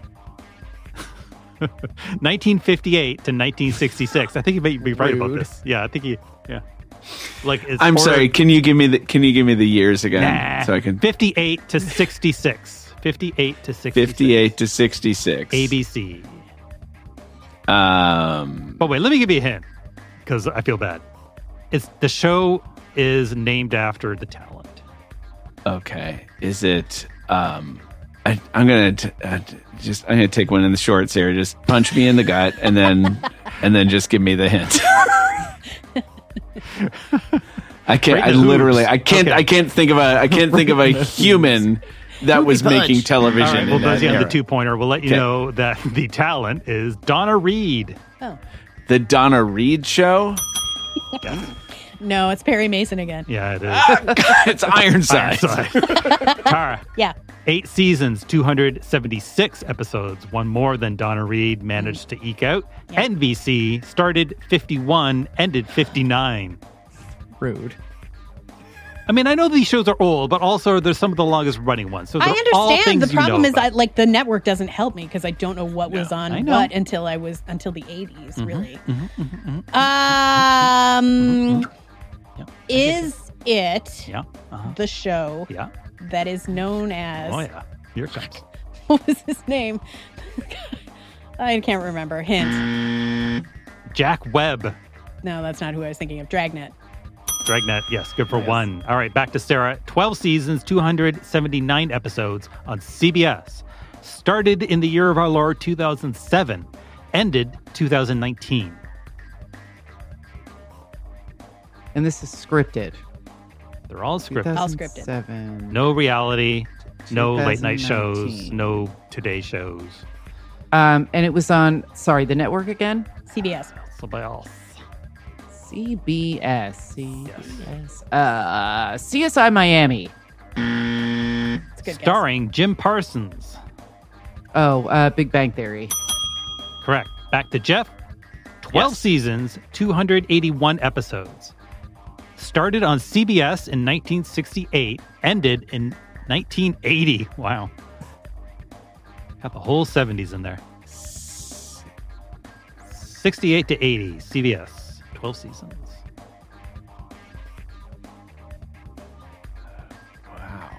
1958 to 1966. I think you may be right about this. Yeah, I think you. Yeah. Like it's I'm sorry. Can you give me the years again so I can? 58 to 66. 58 to 66. 58 to 66. ABC. But wait, let me give you a hint because I feel bad. The show is named after the talent. Okay. Is it? I'm gonna take one in the shorts here. Just punch me in the gut and then just give me the hint. I can't. I can't think of a human that was making television. All right, well, Buzzy on the 2-pointer. We'll let you know that the talent is Donna Reed. Oh. The Donna Reed Show? No, it's Perry Mason again. Yeah, it is. It's Ironside. Tara. Yeah. 8 seasons, 276 episodes. One more than Donna Reed managed to eke out. Yeah. NBC started 51, ended 59. Rude. I mean, I know these shows are old, but also they're some of the longest running ones. So I understand. The problem is, about. the network doesn't help me because I don't know what was on what until the 80s, really. Is it the show that is known as? Oh yeah, here it comes. What was his name? I can't remember. Hint. Jack Webb. No, that's not who I was thinking of. Dragnet. Dragnet, yes, good for 1. All right, back to Sarah. 12 seasons, 279 episodes on CBS. Started in the year of our Lord 2007, ended 2019. And this is scripted. They're all scripted. All scripted. 2007. No reality, no late night shows, no Today shows. And it was on, the network again? CBS. Somebody else. CBS. CSI Miami. Starring Jim Parsons. Oh, Big Bang Theory. Correct. Back to Jeff. 12 seasons, 281 episodes. Started on CBS in 1968, ended in 1980. Wow. Got the whole 70s in there. 68 to 80, CBS. 12 seasons. Wow.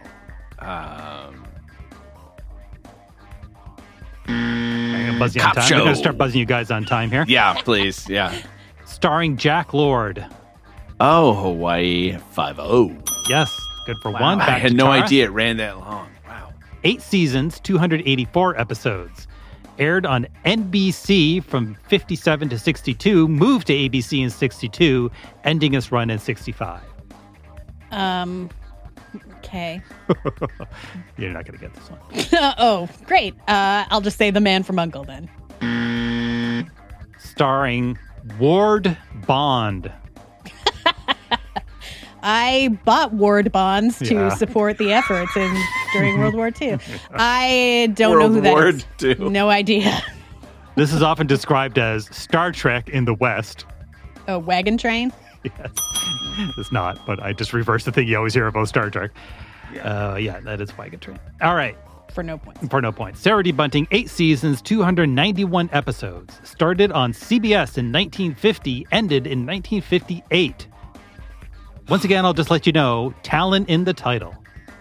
I'm gonna buzz you on Cop time. show. I'm going to start buzzing you guys on time here. Yeah, please. Yeah. Starring Jack Lord. Oh, Hawaii 5-0. Yes, good for Wow. 1. I Back had to no Tara. idea it ran that long. Wow. 8 seasons, 284 episodes. Aired on NBC from 57 to 62, moved to ABC in 62, ending its run in 65. Okay. You're not going to get this one. Oh, great. I'll just say The Man from U.N.C.L.E. then. Starring Ward Bond. I bought Ward bonds to support the efforts during World War II. I don't know who that is. World War II. No idea. This is often described as Star Trek in the West. A wagon train? Yes. It's not, but I just reversed the thing you always hear about Star Trek. That is Wagon Train. All right. For no points. For no points. Sarah D. Bunting, 8 seasons, 291 episodes. Started on CBS in 1950, ended in 1958. Once again, I'll just let you know, talent in the title.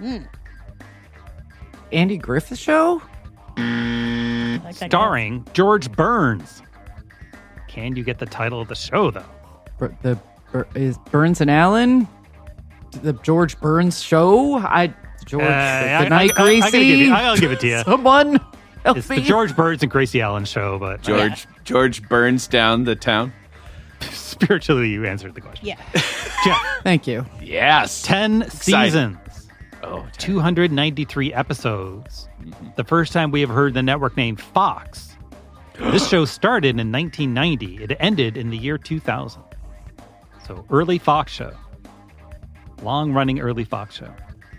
Andy Griffith Show? Like that Starring George Burns. Can you get the title of the show, though? Is Burns and Allen? The George Burns Show? Good night, Gracie. I'll give it to you. Someone help It's me. the George Burns and Gracie Allen show, but George burns down the town. spiritually, you answered the question. Yeah. Jeff, Thank you. Yes. 10 seasons. Oh, 293 episodes. The first time we have heard the network name Fox. This show started in 1990. It ended in the year 2000. So early Fox show. Long-running early Fox show.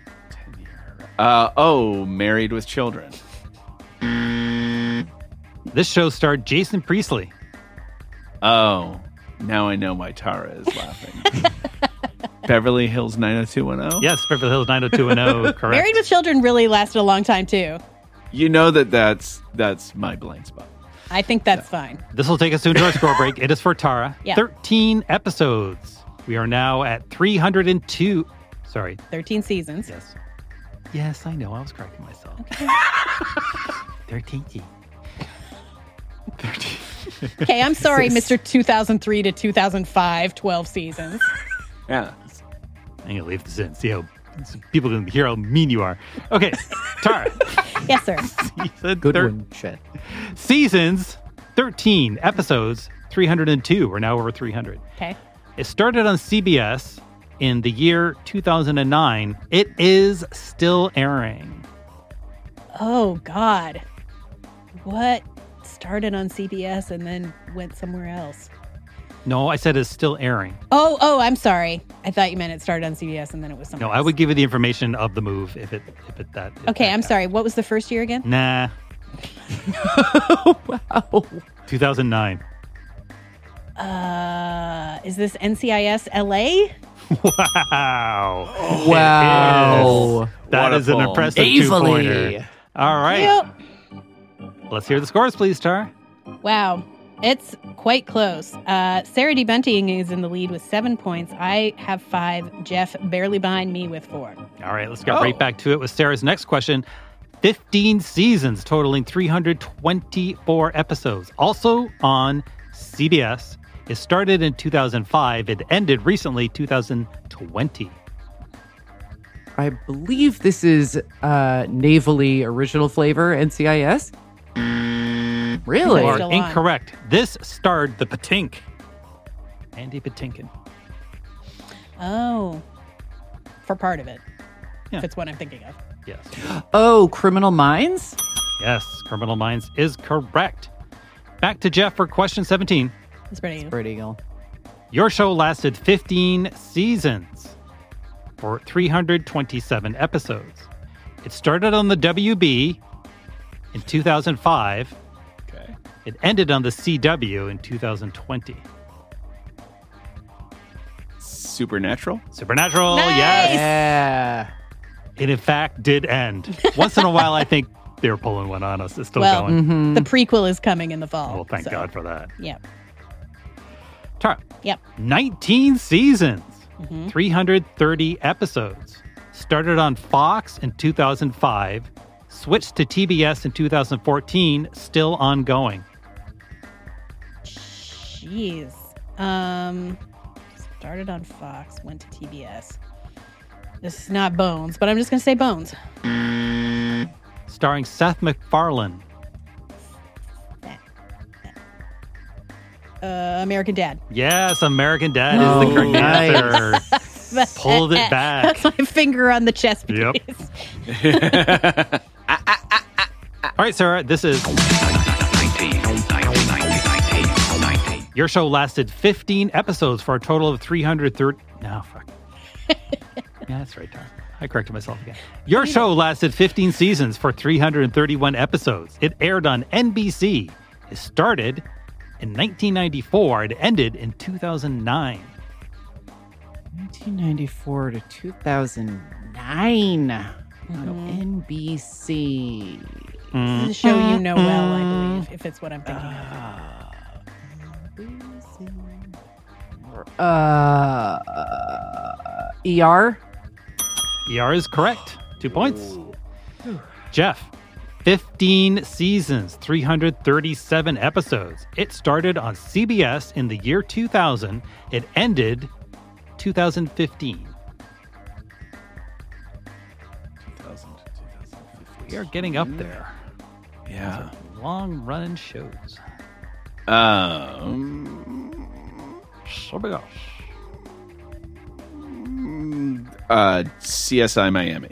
Married with Children. This show starred Jason Priestley. Oh, now I know why Tara is laughing. Beverly Hills 90210? Yes, Beverly Hills 90210, correct. Married with Children really lasted a long time, too. You know that's my blind spot. I think that's fine. This will take us to our score break. It is for Tara. Yeah. 13 episodes. We are now at 302. Sorry. 13 seasons. Yes. Yes, I know. I was correcting myself. Okay. 13. Okay, I'm sorry, Mr. 2003 to 2005, 12 seasons. Yeah. I'm going to leave this in. See how people can hear how mean you are. Okay, Tara. Yes, sir. Good one, Chet. Seasons, 13 episodes, 302. We're now over 300. Okay. It started on CBS in the year 2009. It is still airing. Oh, God. What started on CBS and then went somewhere else? No, I said it's still airing. Oh, I'm sorry. I thought you meant it started on CBS and then it was somewhere No, else. I would give you the information of the move if Okay, I'm sorry. What was the first year again? Nah. Wow. 2009. Is this NCIS LA? Wow. Wow. It is. That is an impressive Evilly. 2-pointer. All right. Yep. Let's hear the scores, please, Tara. Wow. It's quite close. Sarah D. Bunting is in the lead with 7 points. I have 5. Jeff barely behind me with 4. All right, let's get right back to it with Sarah's next question. 15 seasons totaling 324 episodes. Also on CBS. It started in 2005. It ended recently, 2020. I believe this is Navally Original Flavor, NCIS. Really? You are Still on. incorrect. This starred the Patink. Andy Patinkin. Oh. For part of it. Yeah. If it's what I'm thinking of. Yes. Oh, Criminal Minds? Yes, Criminal Minds is correct. Back to Jeff for question 17. It's pretty. Spread Eagle. Your show lasted 15 seasons for 327 episodes. It started on the WB in 2005. Okay. It ended on the CW in 2020. Supernatural? Supernatural, Nice! yes. Yeah. It in fact did end. Once in a while, I think they were pulling one on us. It's still Well, going. the prequel is coming in the fall. Well, thank so, God for that. Yep. Tara, Yep. 19 seasons, 330 episodes. Started on Fox in 2005, switched to TBS in 2014, still ongoing. Jeez. Started on Fox, went to TBS. This is not Bones, but I'm just going to say Bones. Starring Seth MacFarlane. American Dad. Yes, American Dad is the correct answer. Pulled it back. That's my finger on the chest piece. Yep. All right, Sarah, this is... Your show lasted 15 episodes for a total of 330... No, fuck. Yeah, that's right, Tara. I corrected myself again. Your show lasted 15 seasons for 331 episodes. It aired on NBC. It started in 1994. It ended in 2009. 1994 to 2009 on NBC. This is a show you know well, I believe, if it's what I'm thinking of. ER? ER is correct. 2 points. Jeff, 15 seasons, 337 episodes. It started on CBS in the year 2000. It ended 2015. 2000. We are getting up there. Yeah. Long-running shows. CSI Miami.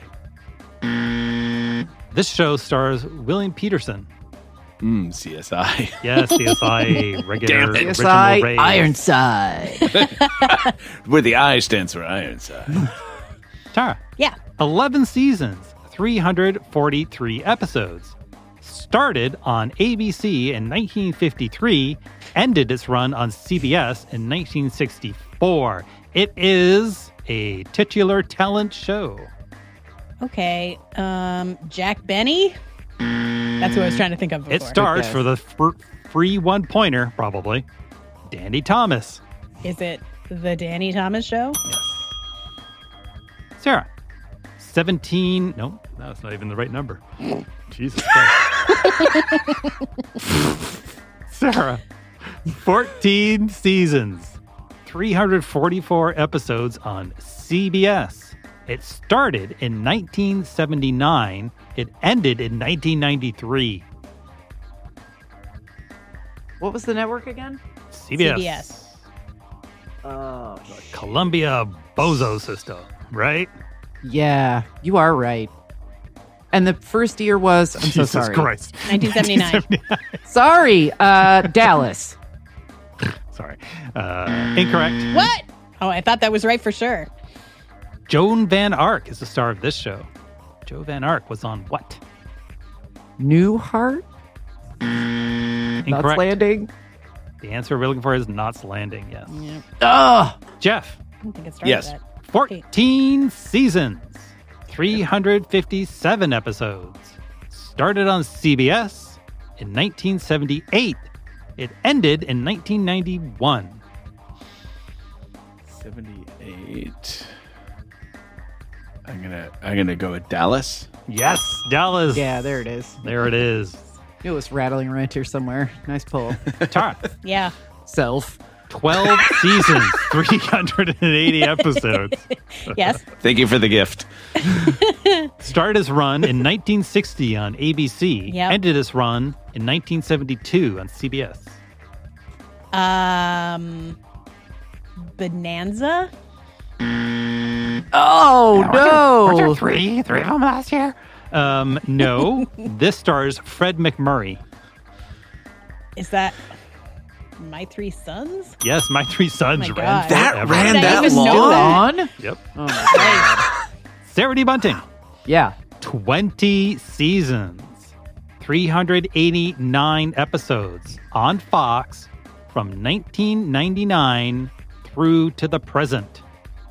This show stars William Peterson. CSI. Yes, CSI, regular, original CSI race. Ironside. Where the I stands for Ironside. Tara. Yeah. 11 seasons, 343 episodes. Started on ABC in 1953, ended its run on CBS in 1964. It is a titular talent show. Okay. Jack Benny? That's what I was trying to think of before. It stars, for the free one-pointer, probably, Danny Thomas. Is it the Danny Thomas Show? Yes. Sarah. 17. No, that's not even the right number. Jesus Christ. Sarah. 14 seasons. 344 episodes on CBS. It started in 1979. It ended in 1993. What was the network again? CBS. Oh, Columbia Bozo system, right? yeah, you are right. And the first year was, I'm so Jesus sorry. Christ. 1979. Sorry, Dallas. Sorry. Incorrect. What? Oh, I thought that was right for sure. Joan Van Ark is the star of this show. Joan Van Ark was on what? Newhart? Incorrect. Knots Landing? The answer we're looking for is Knots Landing, yes. Yep. Ugh! Jeff. I don't think it started Yes. that. 14 seasons, 357 episodes. Started on CBS in 1978. It ended in 1991. 78. I'm gonna go with Dallas. Yes, Dallas. Yeah, there it is. There it is. It was rattling around here somewhere. Nice pull. Tara. Yeah. Self. 12 seasons, 380 episodes. Yes. Thank you for the gift. Started its run in 1960 on ABC. Yep. Ended its run in 1972 on CBS. Bonanza? Oh, no. Were there three of them last year? No. This stars Fred McMurray. Is that My Three Sons? Yes, My Three Sons Oh my ran God. That forever. ran Did I that even know long? that? Yep. Oh, my God. Sarah D. Bunting. Yeah. 20 seasons, 389 episodes on Fox from 1999 through to the present.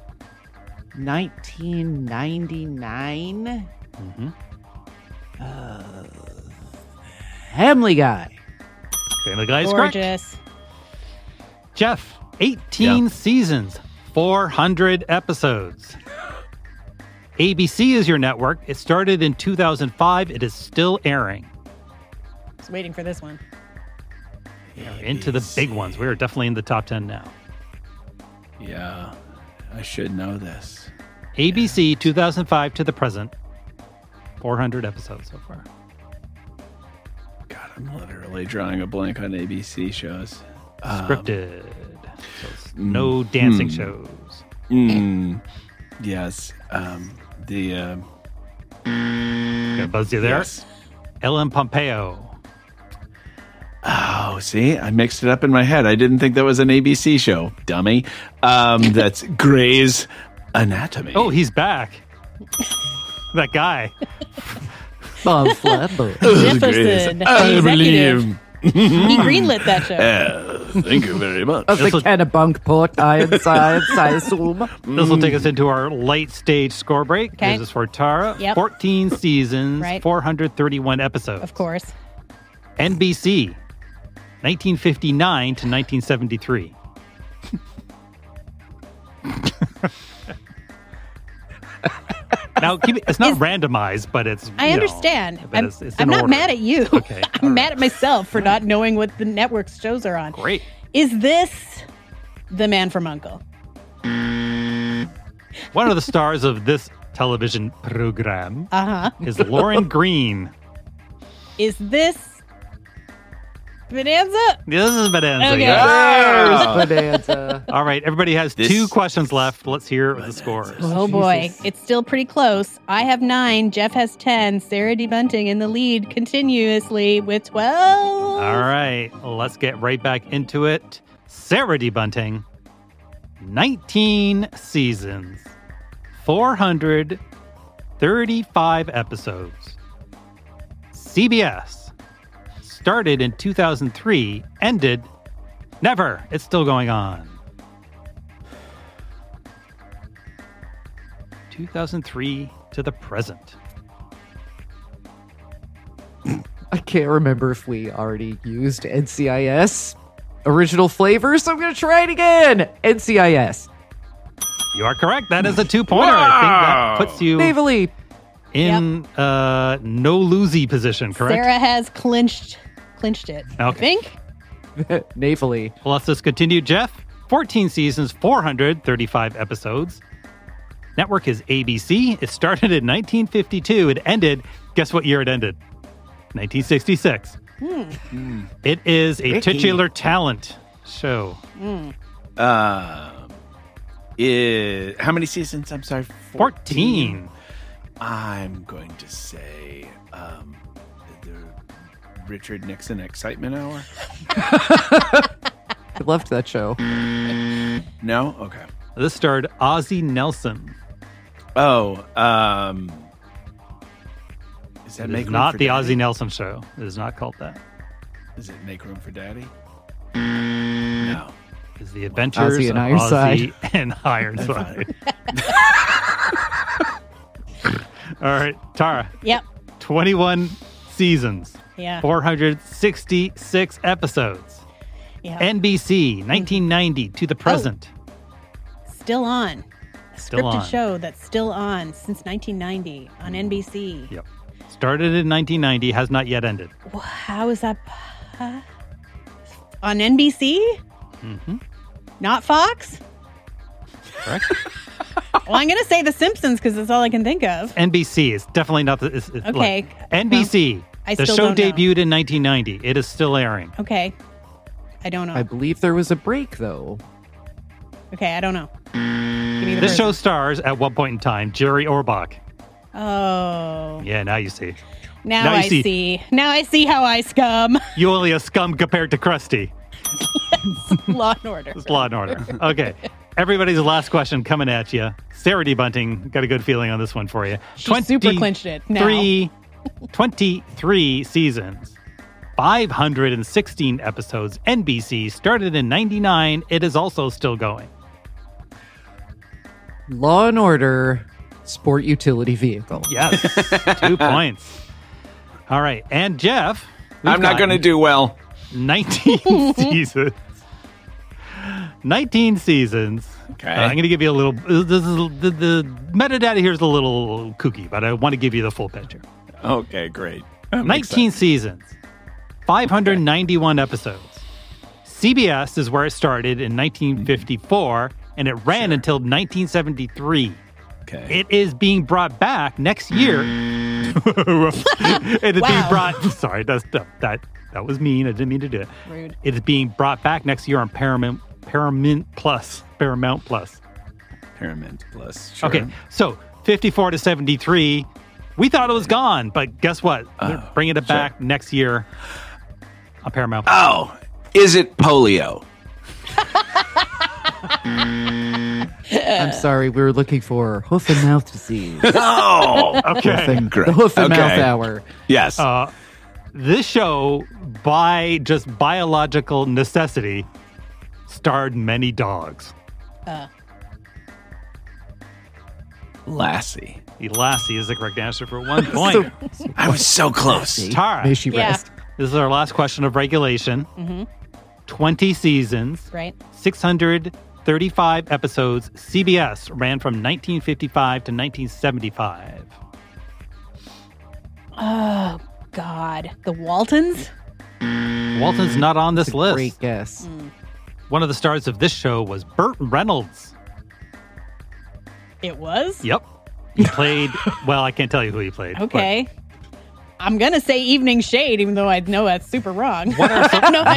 1999? Mm-hmm. Family Guy. Family Guy is correct. Gorgeous. Jeff, 18 seasons, 400 episodes. ABC is your network. It started in 2005. It is still airing. Just waiting for this one. We're into the big ones. We are definitely in the top 10 now. Yeah, I should know this. ABC, 2005 to the present. 400 episodes so far. God, I'm literally drawing a blank on ABC shows. Scripted. So it's no dancing shows. Yes. Gonna buzz you there. Yes. Ellen Pompeo. Oh, see, I mixed it up in my head. I didn't think that was an ABC show, dummy. That's Grey's Anatomy. Oh, he's back. That guy. Bob Flatbush. Jefferson. I believe. He greenlit that show. Thank you very much. Of the Kennebunkport, Ironside, I assume. This will take us into our late stage score break. Okay. This is for Tara. Yep. 14 seasons, Right. 431 episodes. Of course. NBC, 1959 to 1973. Now, it's not randomized, but it's. I understand. But I'm it's in not order. mad at you. Okay. I'm mad at myself for not knowing what the network's shows are on. Great. Is this The Man from U.N.C.L.E.? One of the stars of this television program Uh-huh. is Lauren Green. Is this Bonanza? This is Bonanza. Okay. Yes. There's Bonanza. All right, everybody has 2 questions left. Let's hear the scores. Oh boy, it's still pretty close. I have 9, Jeff has 10, Sarah D. Bunting in the lead continuously with 12. All right, let's get right back into it. Sarah D. Bunting, 19 seasons, 435 episodes. CBS started in 2003, ended never. It's still going on. 2003 to the present. I can't remember if we already used NCIS original flavor, so I'm going to try it again. NCIS. You are correct. That is a 2-pointer. I think that puts you Navally in no losey position, correct? Sarah has clinched it. I Okay. think. Navally. Well, let's just continue, Jeff. 14 seasons, 435 episodes. Network is ABC. It started in 1952. It ended, guess what year it ended? 1966. It is a Ricky. titular talent show. How many seasons? I'm sorry. 14. I'm going to say the Richard Nixon Excitement Hour. I loved that show. No? Okay. This starred Ozzie Nelson. Oh, is that It Make is Room not for the Daddy? Ozzie Nelson show. It is not called that. Is it Make Room for Daddy? Mm. No. It's the Adventures Ozzie of and Ironside. Ozzie and Ironside. All right, Tara. Yep. 21 seasons. Yeah. 466 episodes. Yeah. NBC, 1990 to the present. Still on. A Still scripted on. show that's still on since 1990 on NBC. Yep. Started in 1990, has not yet ended. How is that on NBC? Mm-hmm. Not Fox? Correct. Well, I'm going to say The Simpsons because that's all I can think of. NBC is definitely not the. Okay. NBC. I the still show don't know. debuted in 1990. It is still airing. Okay. I don't know. I believe there was a break, though. Okay, I don't know. Give me the This person. show stars, at one point in time, Jerry Orbach. Oh. Yeah, now you see. Now Now you I see. Now I see how I scum. You only a scum compared to Krusty. Law and Order. It's Law and Order. Okay. Everybody's last question coming at you. Sarah D. Bunting, got a good feeling on this one for you. She super clinched it now. 23 seasons. 516 episodes. NBC started in 99. It is also still going. Law and Order sport utility vehicle. Yes. 2 points. All right. And Jeff. I'm not going to do well. 19 seasons. 19 seasons. Okay. I'm going to give you a little. This is the metadata here is a little kooky, but I want to give you the full picture. Okay, great. 19 seasons, 591 episodes. CBS is where it started in 1954, and it ran until 1973. Okay. It is being brought back next year. It is being brought. Sorry, that was mean. I didn't mean to do it. Rude. It is being brought back next year on Paramount Plus. Paramount Plus. Paramount Plus. Sure. Okay, so 54 to 73. We thought it was gone, but guess what? They're bringing it back next year on Paramount Plus. Oh, is it polio? I'm sorry, we were looking for hoof and mouth disease. Oh, okay. The hoof and mouth hour. Yes. This show, by just biological necessity, starred many dogs. Lassie. Lassie is the correct answer for 1 point. I was so close. Tara. May she rest. This is our last question of regulation. Mm-hmm. 20 seasons. Right. 600 35 episodes. CBS ran from 1955 to 1975. Oh, God. The Waltons? Walton's not on this list. Great guess. One of the stars of this show was Burt Reynolds. It was? Yep. He played, well, I can't tell you who he played. Okay. I'm going to say Evening Shade, even though I know that's super wrong. What are some... I have no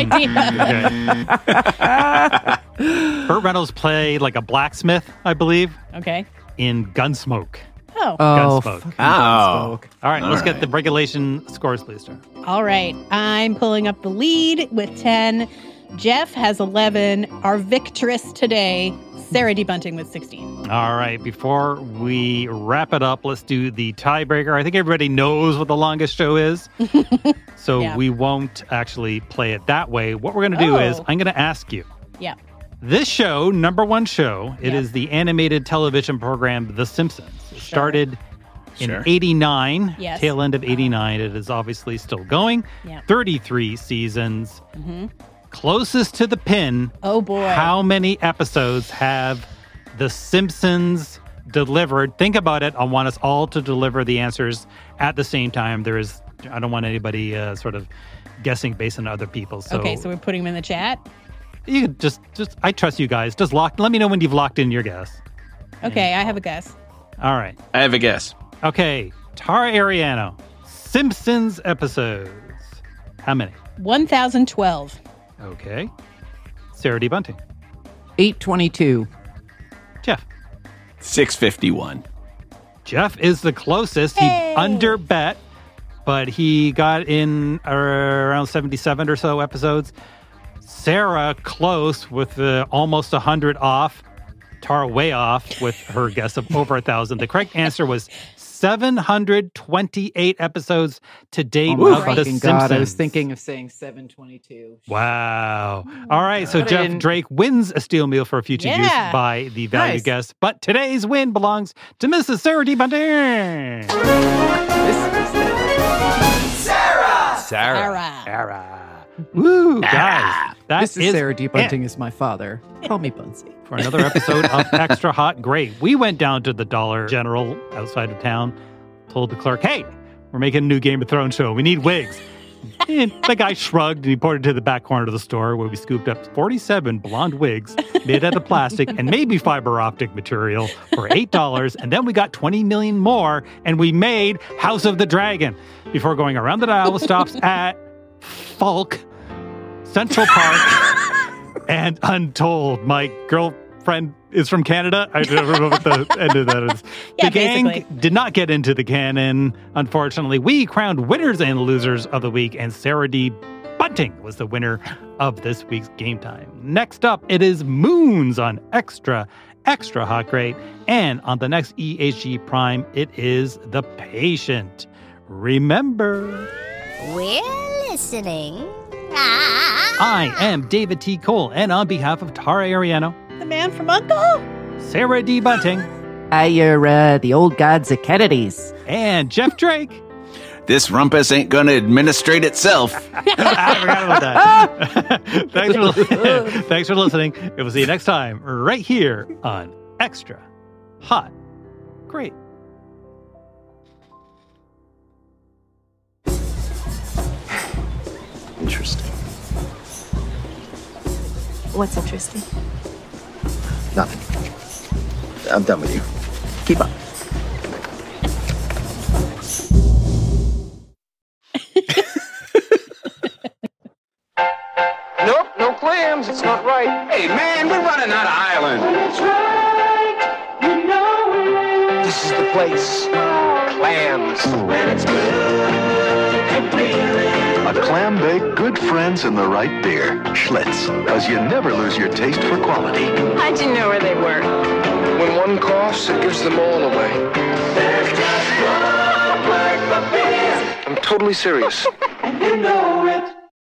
idea. Burt Reynolds played like a blacksmith, I believe. Okay. In Gunsmoke. Oh. Gunsmoke. Oh. All right, let's get the regulation scores, please, sir. All right. I'm pulling up the lead with 10. Jeff has 11. Our victress today, Sarah D. Bunting with 16. All right, before we wrap it up, let's do the tiebreaker. I think everybody knows what the longest show is, so we won't actually play it that way. What we're going to do is I'm going to ask you. Yeah. This show, number one show, it is the animated television program The Simpsons. It started in 89, tail end of 89. It is obviously still going. 33 seasons. Closest to the pin. Oh, boy. How many episodes have The Simpsons delivered? Think about it. I want us all to deliver the answers at the same time. I don't want anybody sort of guessing based on other people. So, okay, so we're putting them in the chat? You just I trust you guys. Just let me know when you've locked in your guess. Okay, I have a guess. All right. I have a guess. Okay, Tara Ariano, Simpsons episodes. How many? 1,012. Okay. Sarah D. Bunting. 822. Jeff. 651. Jeff is the closest. He underbet, but he got in around 77 or so episodes. Sarah close with almost 100 off. Tara way off with her guess of over 1,000. The correct answer was 728 episodes to date of The Simpsons. God, I was thinking of saying 722. Wow. All right, so Jeff Drake wins a steel meal for future use by the value guest. But today's win belongs to Mrs. Sarah D. Bunting. Sarah. Woo, guys. This is Sarah D. Bunting is my father. Call me Bunsey. For another episode of Extra Hot Great. We went down to the Dollar General outside of town, told the clerk, hey, we're making a new Game of Thrones show. We need wigs. And the guy shrugged and he pointed to the back corner of the store where we scooped up 47 blonde wigs made out of plastic and maybe fiber optic material for $8. And then we got 20 million more and we made House of the Dragon before going around the dial with stops at Falk, Central Park, and Untold. My girlfriend is from Canada. I don't know what the end of that is. Yeah, the gang basically did not get into the canon. Unfortunately, we crowned winners and losers of the week, and Sarah D. Bunting was the winner of this week's Game Time. Next up, it is Moons on Extra Hot Great, and on the next EHG Prime, it is The Patient. Remember, we're listening. I am David T. Cole, and on behalf of Tara Ariano, the man from U.N.C.L.E., Sarah D. Bunting, you're the old gods of Kennedy's, and Jeff Drake. This rumpus ain't gonna administrate itself. I forgot about that. Thanks for listening. We'll see you next time right here on Extra Hot Great. Interesting. What's interesting? Nothing. I'm done with you. Keep up. Nope, no clams. It's not right. Hey, man, we're running out of island. It's right. You know it. This is the place. Clams. When it's good. A clam bake, good friends, and the right beer. Schlitz. Because you never lose your taste for quality. How'd you know where they were? When one coughs, it gives them all away. There's just one word for beer. I'm totally serious. You know it.